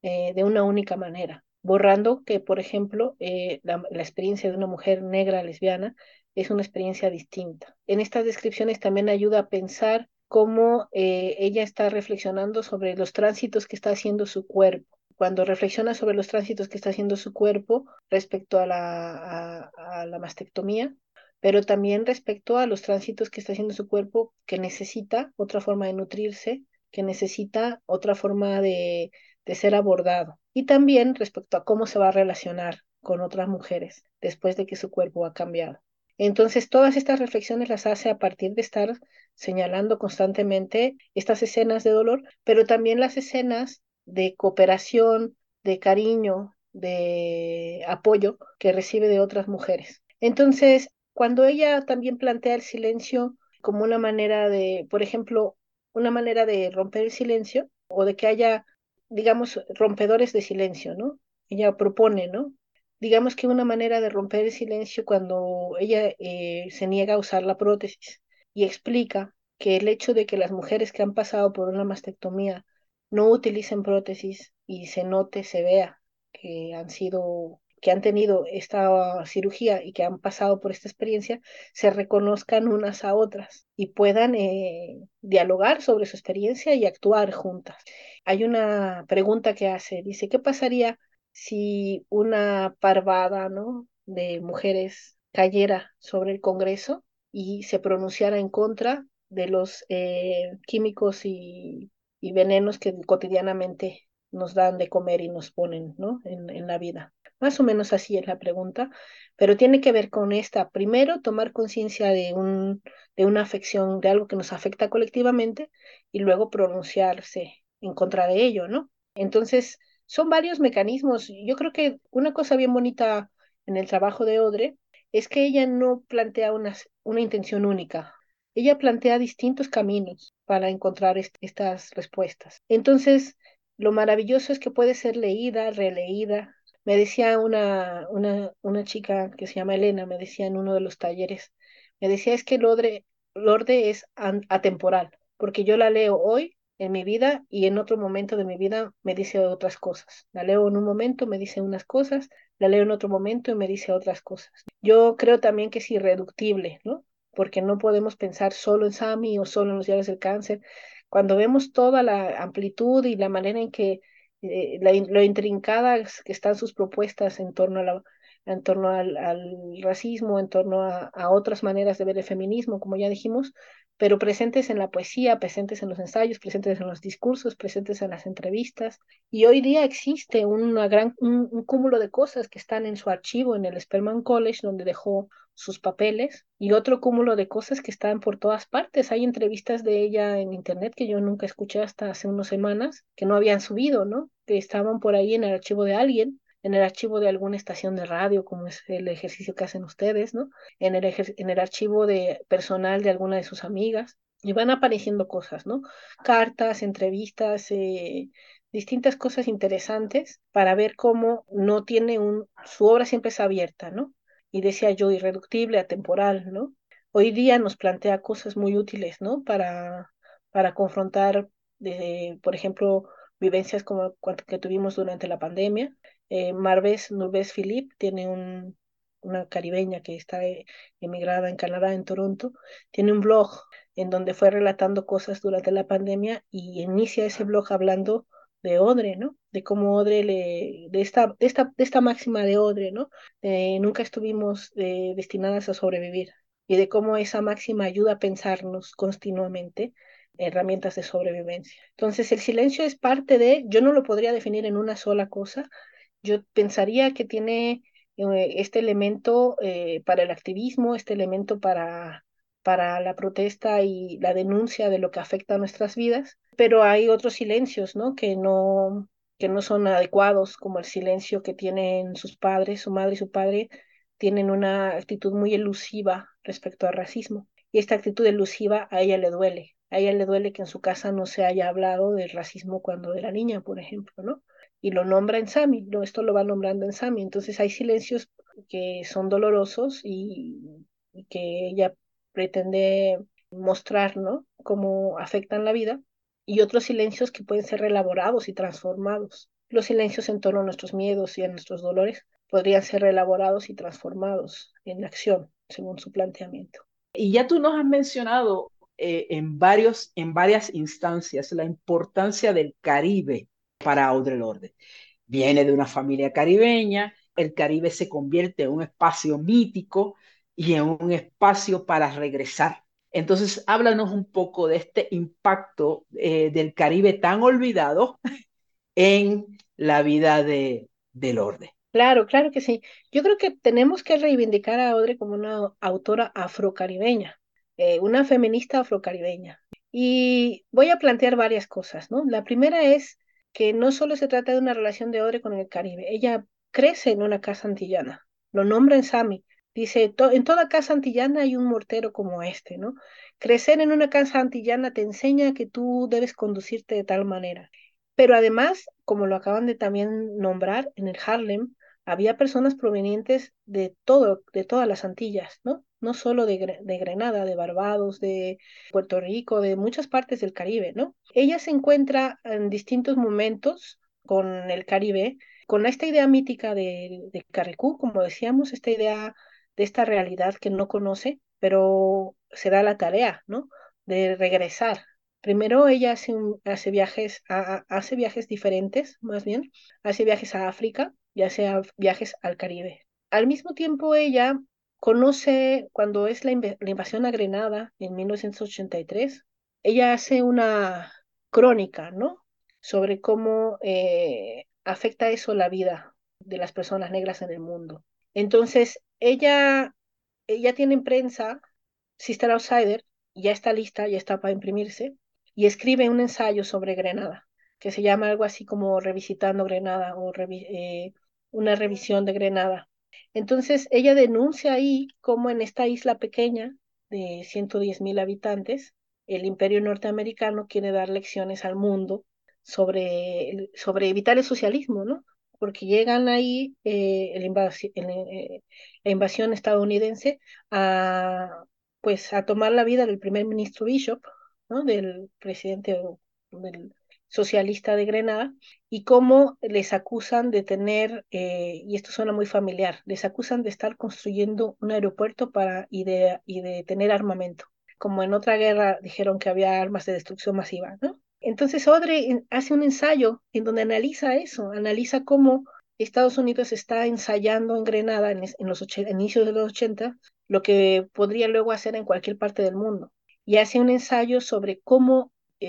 Speaker 4: eh, de una única manera, borrando que, por ejemplo, eh, la, la experiencia de una mujer negra lesbiana es una experiencia distinta. En estas descripciones también ayuda a pensar cómo eh, ella está reflexionando sobre los tránsitos que está haciendo su cuerpo. Cuando reflexiona sobre los tránsitos que está haciendo su cuerpo respecto a la, a, a la mastectomía, pero también respecto a los tránsitos que está haciendo su cuerpo, que necesita otra forma de nutrirse, que necesita otra forma de, de ser abordado. Y también respecto a cómo se va a relacionar con otras mujeres después de que su cuerpo ha cambiado. Entonces, todas estas reflexiones las hace a partir de estar señalando constantemente estas escenas de dolor, pero también las escenas de cooperación, de cariño, de apoyo que recibe de otras mujeres. Entonces, cuando ella también plantea el silencio como una manera de, por ejemplo, una manera de romper el silencio o de que haya, digamos, rompedores de silencio, ¿no? Ella propone, ¿no? Digamos que una manera de romper el silencio cuando ella eh, se niega a usar la prótesis y explica que el hecho de que las mujeres que han pasado por una mastectomía no utilicen prótesis y se note, se vea que han sido, que han tenido esta cirugía y que han pasado por esta experiencia, se reconozcan unas a otras y puedan eh, dialogar sobre su experiencia y actuar juntas. Hay una pregunta que hace, dice, ¿qué pasaría si una parvada, ¿no?, de mujeres cayera sobre el Congreso y se pronunciara en contra de los eh, químicos y, y venenos que cotidianamente nos dan de comer y nos ponen, ¿no?, en, en la vida? Más o menos así es la pregunta, pero tiene que ver con esta. Primero, tomar conciencia de un, de una afección, de algo que nos afecta colectivamente, y luego pronunciarse en contra de ello, ¿no? Entonces, son varios mecanismos. Yo creo que una cosa bien bonita en el trabajo de Odre es que ella no plantea una, una intención única. Ella plantea distintos caminos para encontrar est estas respuestas. Entonces, lo maravilloso es que puede ser leída, releída. Me decía una, una, una chica que se llama Elena, me decía en uno de los talleres, me decía, es que Lorde, Lorde es atemporal, porque yo la leo hoy en mi vida y en otro momento de mi vida me dice otras cosas. La leo en un momento, me dice unas cosas, la leo en otro momento y me dice otras cosas. Yo creo también que es irreductible, ¿no? Porque no podemos pensar solo en SAMI o solo en los diarios del cáncer. Cuando vemos toda la amplitud y la manera en que eh, la, lo intrincadas que están sus propuestas en torno a la, en torno al, al racismo, en torno a, a otras maneras de ver el feminismo, como ya dijimos, pero presentes en la poesía, presentes en los ensayos, presentes en los discursos, presentes en las entrevistas. Y hoy día existe una gran, un, un cúmulo de cosas que están en su archivo en el Spelman College, donde dejó sus papeles, y otro cúmulo de cosas que están por todas partes. Hay entrevistas de ella en internet que yo nunca escuché hasta hace unas semanas, que no habían subido, ¿no? Que estaban por ahí en el archivo de alguien, en el archivo de alguna estación de radio, como es el ejercicio que hacen ustedes, ¿no? En el, en el archivo de personal de alguna de sus amigas, y van apareciendo cosas, ¿no? Cartas, entrevistas, eh, distintas cosas interesantes para ver cómo no tiene un, su obra siempre es abierta, ¿no? Y decía yo, irreductible, atemporal, ¿no? Hoy día nos plantea cosas muy útiles, ¿no? Para, para confrontar, de, por ejemplo, vivencias como que tuvimos durante la pandemia. Eh, Marves Nurves Philip tiene un, una caribeña que está eh, emigrada en Canadá, en Toronto, tiene un blog en donde fue relatando cosas durante la pandemia y inicia ese blog hablando de Odre, ¿no? De cómo Odre le, de esta, de esta, de esta máxima de Odre, ¿no? Eh, nunca estuvimos eh, destinadas a sobrevivir y de cómo esa máxima ayuda a pensarnos continuamente herramientas de sobrevivencia. Entonces, el silencio es parte de, yo no lo podría definir en una sola cosa, yo pensaría que tiene eh, este elemento eh, para el activismo, este elemento para, para la protesta y la denuncia de lo que afecta a nuestras vidas, pero hay otros silencios, ¿no? Que no, que no son adecuados, como el silencio que tienen sus padres, su madre y su padre, tienen una actitud muy elusiva respecto al racismo. Y esta actitud elusiva a ella le duele. A ella le duele que en su casa no se haya hablado del racismo cuando era niña, por ejemplo, ¿no? Y lo nombra en Sami, ¿no? Esto lo va nombrando en Sami. Entonces hay silencios que son dolorosos y, y que ella pretende mostrar, ¿no? Cómo afectan la vida, y otros silencios que pueden ser reelaborados y transformados. los silencios en torno a nuestros miedos y a nuestros dolores podrían ser reelaborados y transformados en acción, según su planteamiento.
Speaker 3: Y ya tú nos has mencionado eh, en, varios, en varias instancias la importancia del Caribe para Audre Lorde. Viene de una familia caribeña, el Caribe se convierte en un espacio mítico y en un espacio para regresar. Entonces, háblanos un poco de este impacto eh, del Caribe tan olvidado en la vida de, de Lorde.
Speaker 4: Claro, claro que sí. Yo creo que tenemos que reivindicar a Audre como una autora afrocaribeña, eh, una feminista afrocaribeña. Y voy a plantear varias cosas, ¿no? La primera es que no solo se trata de una relación de Audre con el Caribe, ella crece en una casa antillana, lo nombra en Sami, dice, "To- en toda casa antillana hay un mortero como este, ¿no? Crecer en una casa antillana te enseña que tú debes conducirte de tal manera. Pero además, como lo acaban de también nombrar, en el Harlem había personas provenientes de todo, de todas las Antillas, ¿no? No solo de, Gre- de Grenada, de Barbados, de Puerto Rico, de muchas partes del Caribe, ¿no? Ella se encuentra en distintos momentos con el Caribe, con esta idea mítica de, de Carriacou, como decíamos, esta idea de esta realidad que no conoce, pero se da la tarea, ¿no? De regresar. Primero ella hace, un- hace viajes, a- a- hace viajes diferentes, más bien, hace viajes a África y hace a- viajes al Caribe. Al mismo tiempo ella conoce, cuando es la, inve- la invasión a Grenada en mil novecientos ochenta y tres, ella hace una crónica, ¿no? Sobre cómo eh, afecta eso la vida de las personas negras en el mundo. Entonces, ella, ella tiene en prensa Sister Outsider, ya está lista, ya está para imprimirse, y escribe un ensayo sobre Grenada, que se llama algo así como Revisitando Grenada o revi- eh, una revisión de Grenada. Entonces, ella denuncia ahí cómo en esta isla pequeña de ciento diez mil habitantes, el imperio norteamericano quiere dar lecciones al mundo sobre, el- sobre evitar el socialismo, ¿no? Porque llegan ahí eh, el invasi- el, eh, la invasión estadounidense a pues a tomar la vida del primer ministro Bishop, ¿no? Del presidente o del socialista de Grenada, y cómo les acusan de tener, eh, y esto suena muy familiar, les acusan de estar construyendo un aeropuerto para, y, de, y de tener armamento, como en otra guerra dijeron que había armas de destrucción masiva, ¿no? Entonces Audrey hace un ensayo en donde analiza eso, analiza cómo Estados Unidos está ensayando en Grenada en, en los ocho- inicios de los ochenta lo que podría luego hacer en cualquier parte del mundo. Y hace un ensayo sobre cómo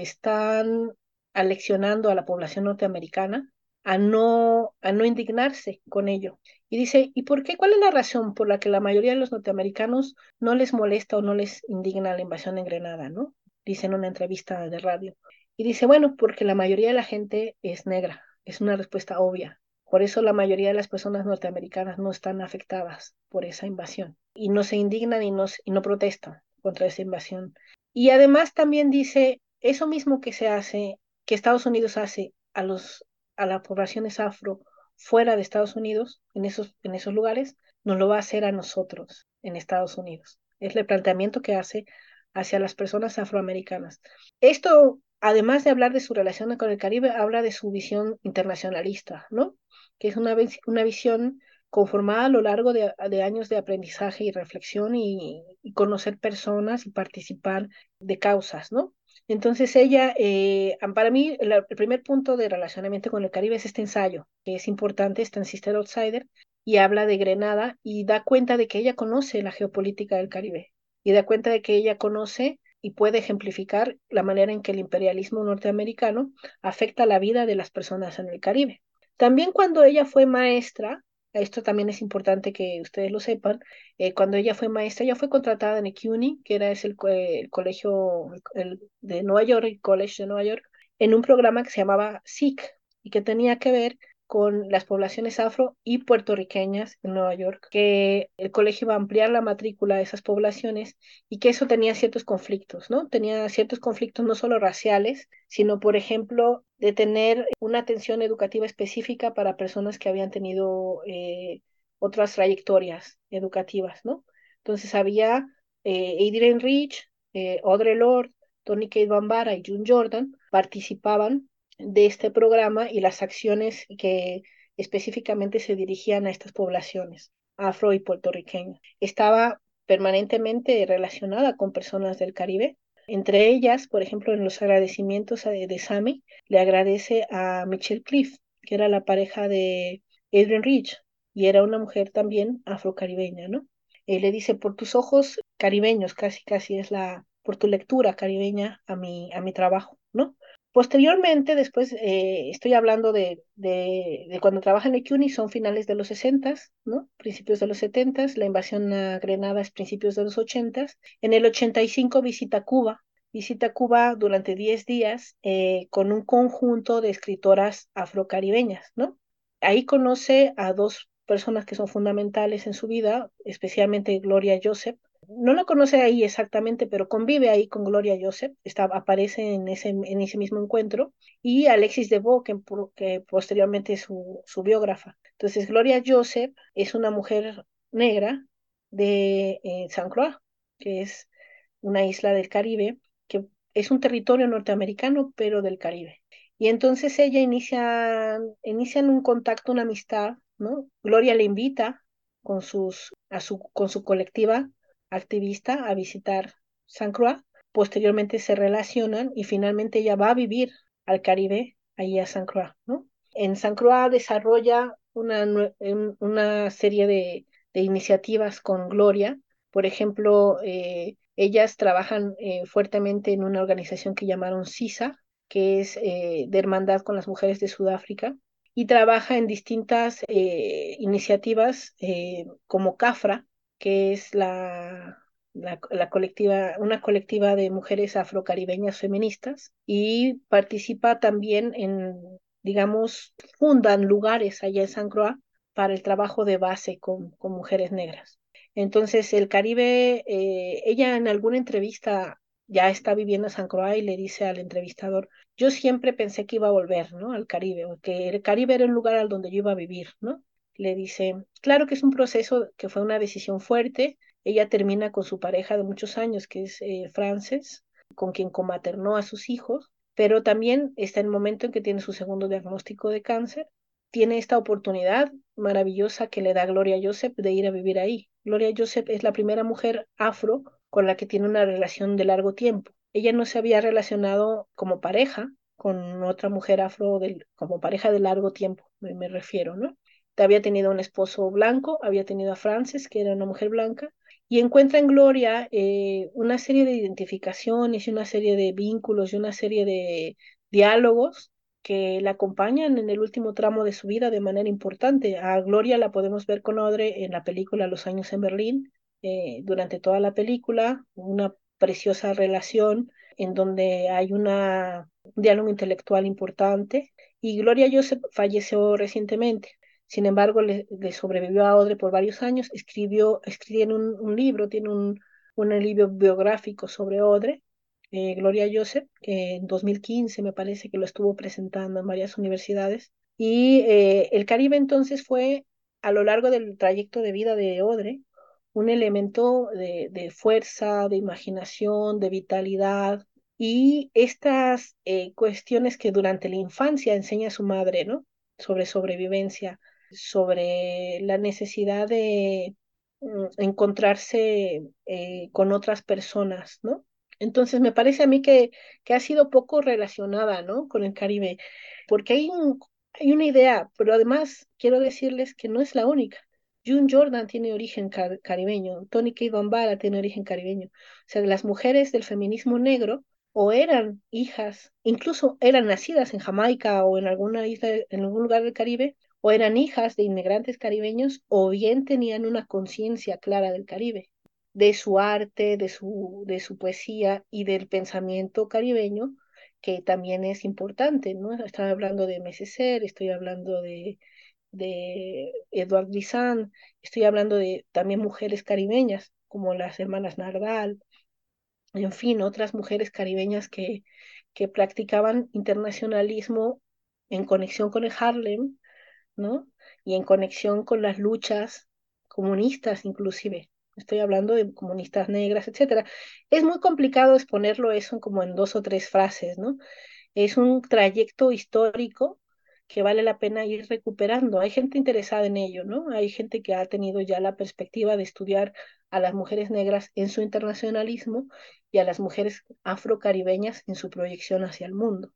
Speaker 4: están aleccionando a la población norteamericana a no, a no indignarse con ello. Y dice, ¿y por qué? ¿Cuál es la razón por la que la mayoría de los norteamericanos no les molesta o no les indigna la invasión en Grenada, ¿no? Dice en una entrevista de radio. Y dice, bueno, porque la mayoría de la gente es negra. Es una respuesta obvia. Por eso la mayoría de las personas norteamericanas no están afectadas por esa invasión y no se indignan y no, y no protestan contra esa invasión. Y además también dice eso mismo que se hace, que Estados Unidos hace a los a las poblaciones afro fuera de Estados Unidos, en esos, en esos lugares, nos lo va a hacer a nosotros en Estados Unidos. Es el planteamiento que hace hacia las personas afroamericanas. Esto, además de hablar de su relación con el Caribe, habla de su visión internacionalista, ¿no? Que es una, una visión conformada a lo largo de, de años de aprendizaje y reflexión y, y, conocer personas y participar de causas, ¿no? Entonces ella, eh, para mí, el, el, primer punto de relacionamiento con el Caribe es este ensayo, que es importante, está en Sister Outsider, y habla de Grenada y da cuenta de que ella conoce la geopolítica del Caribe y da cuenta de que ella conoce y puede ejemplificar la manera en que el imperialismo norteamericano afecta la vida de las personas en el Caribe. También cuando ella fue maestra, esto también es importante que ustedes lo sepan, eh, cuando ella fue maestra, ella fue contratada en el CUNY, que era es el, el colegio el, de Nueva York, el College de Nueva York, en un programa que se llamaba S I C y que tenía que ver con las poblaciones afro y puertorriqueñas en Nueva York, que el colegio iba a ampliar la matrícula de esas poblaciones y que eso tenía ciertos conflictos, ¿no? Tenía ciertos conflictos no solo raciales, sino, por ejemplo, de tener una atención educativa específica para personas que habían tenido eh, otras trayectorias educativas, ¿no? Entonces había eh, Adrienne Rich, eh, Audre Lorde, Toni Cade Bambara y June Jordan participaban de este programa y las acciones que específicamente se dirigían a estas poblaciones afro y puertorriqueñas. Estaba permanentemente relacionada con personas del Caribe. Entre ellas, por ejemplo, en los agradecimientos de, de Sammy, le agradece a Michelle Cliff, que era la pareja de Adrian Rich, y era una mujer también afrocaribeña, ¿no? Eh, le dice, por tus ojos caribeños, casi casi es la, por tu lectura caribeña a mi, a mi trabajo, ¿no? Posteriormente, después, eh, estoy hablando de, de, de cuando trabaja en el son finales de los sesenta, ¿no? Principios de los setenta, la invasión a Grenada es principios de los ochenta. En el ochenta y cinco visita Cuba, visita Cuba durante diez días eh, con un conjunto de escritoras afrocaribeñas, ¿no? Ahí conoce a dos personas que son fundamentales en su vida, especialmente Gloria Joseph. No la conoce ahí exactamente, pero convive ahí con Gloria Joseph, está, aparece en ese, en ese mismo encuentro, y Alexis de Bock, que, que posteriormente es su, su biógrafa. Entonces, Gloria Joseph es una mujer negra de eh, San Croix, que es una isla del Caribe, que es un territorio norteamericano, pero del Caribe. Y entonces ella inicia, inician un contacto, una amistad, ¿no? Gloria le invita con, sus, a su, con su colectiva activista a visitar San Croix. Posteriormente se relacionan y finalmente ella va a vivir al Caribe, ahí a San Croix, ¿no? En San Croix desarrolla una, una serie de, de iniciativas con Gloria. Por ejemplo, eh, ellas trabajan eh, fuertemente en una organización que llamaron CISA, que es eh, de hermandad con las mujeres de Sudáfrica, y trabaja en distintas eh, iniciativas eh, como CAFRA, que es la, la, la, colectiva, una colectiva de mujeres afrocaribeñas feministas, y participa también en, digamos, fundan lugares allá en San Croix para el trabajo de base con, con mujeres negras. Entonces, el Caribe, eh, ella en alguna entrevista ya está viviendo en San Croix y le dice al entrevistador, yo siempre pensé que iba a volver, ¿no? Al Caribe, o que el Caribe era el lugar al donde yo iba a vivir, ¿no? Le dice, claro que es un proceso que fue una decisión fuerte. Ella termina con su pareja de muchos años, que es eh, Frances, con quien comaternó a sus hijos, pero también está en el momento en que tiene su segundo diagnóstico de cáncer. Tiene esta oportunidad maravillosa que le da Gloria Joseph de ir a vivir ahí. Gloria Joseph es la primera mujer afro con la que tiene una relación de largo tiempo. Ella no se había relacionado como pareja con otra mujer afro del, como pareja de largo tiempo, me, me refiero, ¿no? Había tenido un esposo blanco, había tenido a Frances, que era una mujer blanca, y encuentra en Gloria eh, una serie de identificaciones y una serie de vínculos y una serie de diálogos que la acompañan en el último tramo de su vida de manera importante. A Gloria la podemos ver con Audrey en la película Los años en Berlín, eh, durante toda la película, una preciosa relación en donde hay una, un diálogo intelectual importante, y Gloria Joseph falleció recientemente. Sin embargo, le, le sobrevivió a Audrey por varios años, escribió, escribió un, un libro, tiene un, un libro biográfico sobre Audrey, eh, Gloria Joseph, que en dos mil quince me parece que lo estuvo presentando en varias universidades. Y eh, el Caribe entonces fue, a lo largo del trayecto de vida de Audrey, un elemento de, de fuerza, de imaginación, de vitalidad, y estas eh, cuestiones que durante la infancia enseña su madre, ¿no? Sobre sobrevivencia, sobre la necesidad de mm, encontrarse eh, con otras personas, ¿no? Entonces me parece a mí que, que ha sido poco relacionada, ¿no? Con el Caribe, porque hay un, hay una idea, pero además quiero decirles que no es la única. June Jordan tiene origen car caribeño, Toni Cade Bambara tiene origen caribeño. O sea, las mujeres del feminismo negro o eran hijas, incluso eran nacidas en Jamaica o en alguna isla, en algún lugar del Caribe, o eran hijas de inmigrantes caribeños, o bien tenían una conciencia clara del Caribe, de su arte, de su, de su poesía y del pensamiento caribeño, que también es importante, ¿no? Estoy hablando de Mesecer, estoy hablando de, de Edward Glissant, estoy hablando de también mujeres caribeñas, como las hermanas Nardal, en fin, otras mujeres caribeñas que, que practicaban internacionalismo en conexión con el Harlem, ¿no? Y en conexión con las luchas comunistas inclusive. Estoy hablando de comunistas negras, etcétera. Es muy complicado exponerlo eso como en dos o tres frases, ¿no? Es un trayecto histórico que vale la pena ir recuperando. Hay gente interesada en ello, ¿no? Hay gente que ha tenido ya la perspectiva de estudiar a las mujeres negras en su internacionalismo y a las mujeres afrocaribeñas en su proyección hacia el mundo.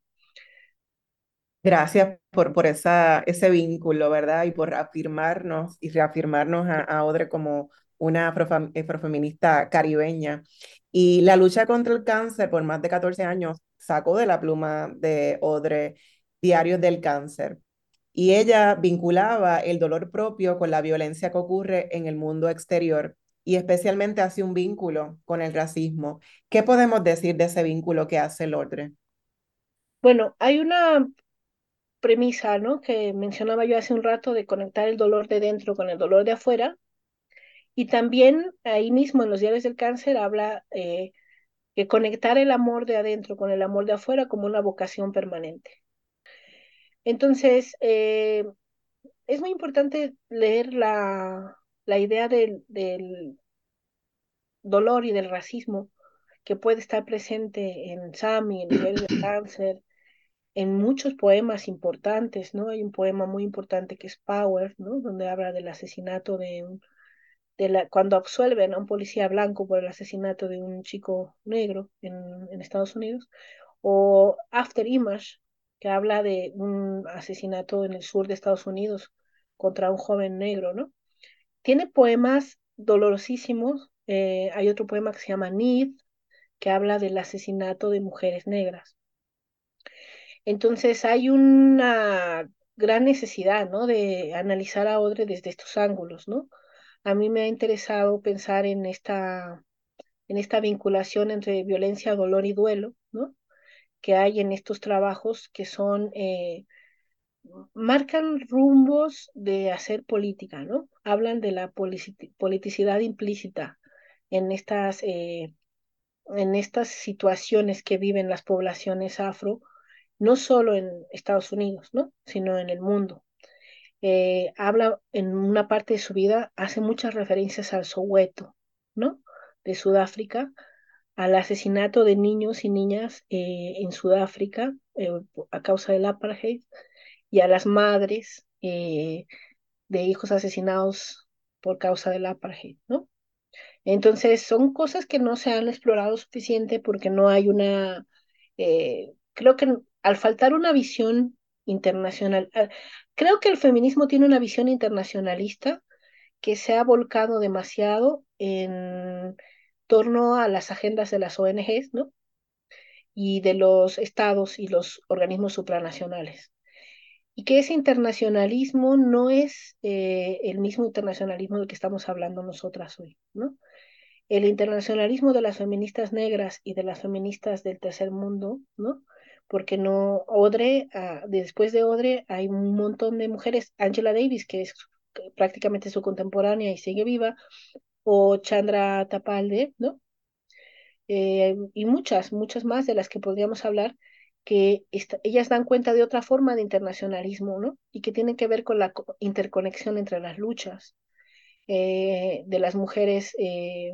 Speaker 2: Gracias por, por esa, ese vínculo, ¿verdad? Y por afirmarnos y reafirmarnos a, a Audre como una afrofam- afrofeminista caribeña. Y la lucha contra el cáncer por más de catorce años sacó de la pluma de Audre Diarios del Cáncer. Y ella vinculaba el dolor propio con la violencia que ocurre en el mundo exterior y especialmente hace un vínculo con el racismo. ¿Qué podemos decir de ese vínculo que hace el Audre?
Speaker 4: Bueno, hay una premisa, ¿no? Que mencionaba yo hace un rato de conectar el dolor de dentro con el dolor de afuera. Y también ahí mismo en los diarios del cáncer habla eh, que conectar el amor de adentro con el amor de afuera como una vocación permanente. Entonces, eh, es muy importante leer la, la idea del, del dolor y del racismo que puede estar presente en Sami, en los diarios del cáncer, en muchos poemas importantes, ¿no? Hay un poema muy importante que es Power, ¿no? Donde habla del asesinato de un, de la, cuando absuelven a un policía blanco por el asesinato de un chico negro en, en Estados Unidos, o After Image, que habla de un asesinato en el sur de Estados Unidos contra un joven negro, ¿no? Tiene poemas dolorosísimos. Eh, hay otro poema que se llama Need, que habla del asesinato de mujeres negras. Entonces hay una gran necesidad, ¿no? De analizar a Audre desde estos ángulos, ¿no? A mí me ha interesado pensar en esta, en esta vinculación entre violencia, dolor y duelo, ¿no? Que hay en estos trabajos que son, eh, marcan rumbos de hacer política, ¿no? Hablan de la politicidad implícita en estas, eh, en estas situaciones que viven las poblaciones afro, no solo en Estados Unidos, ¿no? Sino en el mundo. Eh, habla en una parte de su vida, hace muchas referencias al Soweto, ¿no? De Sudáfrica, al asesinato de niños y niñas eh, en Sudáfrica eh, a causa del apartheid y a las madres eh, de hijos asesinados por causa del apartheid, ¿no? Entonces, son cosas que no se han explorado suficiente porque no hay una, eh, creo que al faltar una visión internacional, ah, creo que el feminismo tiene una visión internacionalista que se ha volcado demasiado en torno a las agendas de las O N Ges, ¿no? Y de los estados y los organismos supranacionales. Y que ese internacionalismo no es eh, el mismo internacionalismo del que estamos hablando nosotras hoy, ¿no? El internacionalismo de las feministas negras y de las feministas del tercer mundo, ¿no? Porque no, Audre, uh, después de Audre hay un montón de mujeres, Angela Davis, que es prácticamente su contemporánea y sigue viva, o Chandra Tapalde, ¿no? Eh, y muchas, muchas más de las que podríamos hablar, que esta, ellas dan cuenta de otra forma de internacionalismo, ¿no? Y que tienen que ver con la interconexión entre las luchas eh, de las mujeres eh,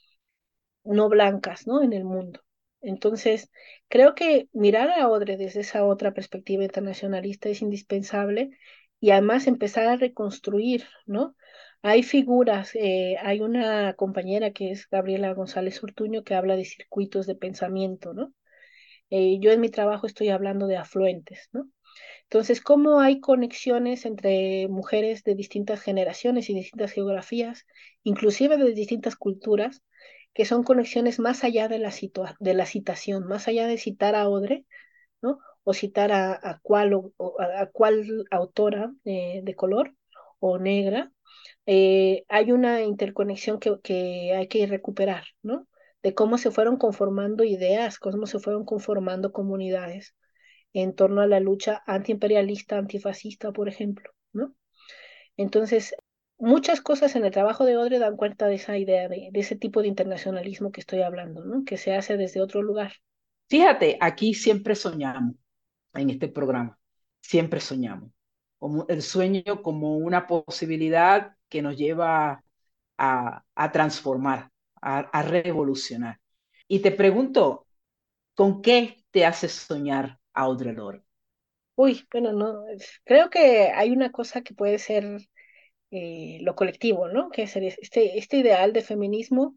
Speaker 4: no blancas, ¿no? En el mundo. Entonces, creo que mirar a Odre desde esa otra perspectiva internacionalista es indispensable y además empezar a reconstruir, ¿no? Hay figuras, eh, hay una compañera que es Gabriela González Ortuño que habla de circuitos de pensamiento, ¿no? Eh, yo en mi trabajo estoy hablando de afluentes, ¿no? Entonces, ¿cómo hay conexiones entre mujeres de distintas generaciones y distintas geografías, inclusive de distintas culturas, que son conexiones más allá de la, situa de la citación, más allá de citar a Odre, ¿no? O citar a, a cuál, o, o a, a cuál autora eh, de color o negra, eh, hay una interconexión que, que hay que recuperar, ¿no? De cómo se fueron conformando ideas, cómo se fueron conformando comunidades en torno a la lucha antiimperialista, antifascista, por ejemplo, ¿no? Entonces, muchas cosas en el trabajo de Odre dan cuenta de esa idea, de, de ese tipo de internacionalismo que estoy hablando, ¿no? Que se hace desde otro lugar.
Speaker 3: Fíjate, aquí siempre soñamos en este programa, siempre soñamos. Como el sueño como una posibilidad que nos lleva a, a transformar, a, a revolucionar. Y te pregunto, ¿con qué te hace soñar Audre Lorde?
Speaker 4: Uy, bueno, no, es- creo que hay una cosa que puede ser eh, lo colectivo, ¿no? Que es el- este, este ideal de feminismo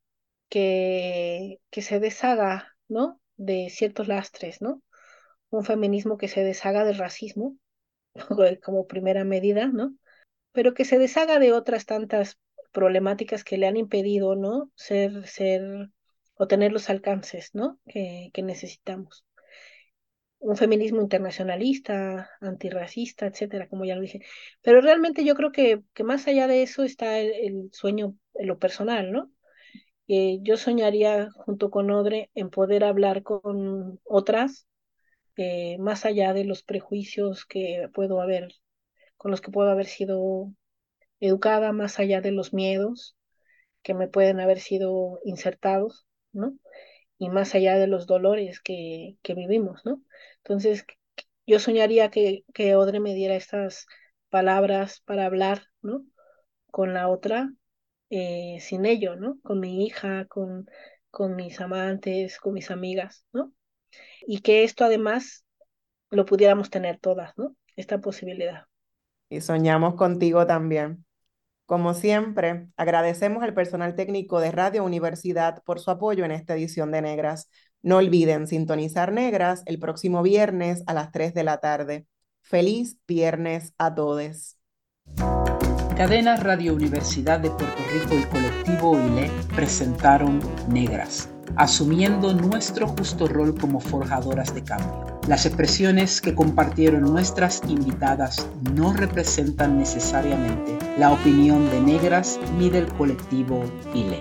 Speaker 4: que, que se deshaga, ¿no? De ciertos lastres, ¿no? Un feminismo que se deshaga del racismo como primera medida, ¿no? Pero que se deshaga de otras tantas problemáticas que le han impedido, ¿no? Ser, ser, o tener los alcances, ¿no? Que, que necesitamos. Un feminismo internacionalista, antirracista, etcétera, como ya lo dije. Pero realmente yo creo que, que más allá de eso está el, el sueño en lo personal, ¿no? Eh, yo soñaría junto con Odre en poder hablar con otras, eh, más allá de los prejuicios que puedo haber, con los que puedo haber sido educada, más allá de los miedos que me pueden haber sido insertados, ¿no? Y más allá de los dolores que, que vivimos, ¿no? Entonces, yo soñaría que, que Odre me diera estas palabras para hablar, ¿no? Con la otra, eh, sin ello, ¿no? Con mi hija, con, con mis amantes, con mis amigas, ¿no? Y que esto además lo pudiéramos tener todas, ¿no? Esta posibilidad.
Speaker 2: Y soñamos contigo también. Como siempre, agradecemos al personal técnico de Radio Universidad por su apoyo en esta edición de Negras. No olviden sintonizar Negras el próximo viernes a las tres de la tarde. Feliz viernes a todos.
Speaker 3: Cadena Radio Universidad de Puerto Rico y Colectivo I L E presentaron Negras, asumiendo nuestro justo rol como forjadoras de cambio. Las expresiones que compartieron nuestras invitadas no representan necesariamente la opinión de Negras ni del Colectivo I L E.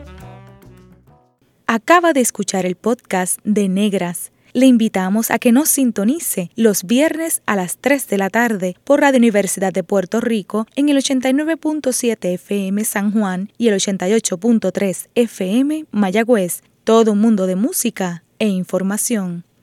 Speaker 1: Acaba de escuchar el podcast de Negras. Le invitamos a que nos sintonice los viernes a las tres de la tarde por Radio Universidad de Puerto Rico en el ochenta y nueve punto siete F M San Juan y el ochenta y ocho punto tres F M Mayagüez. Todo un mundo de música e información.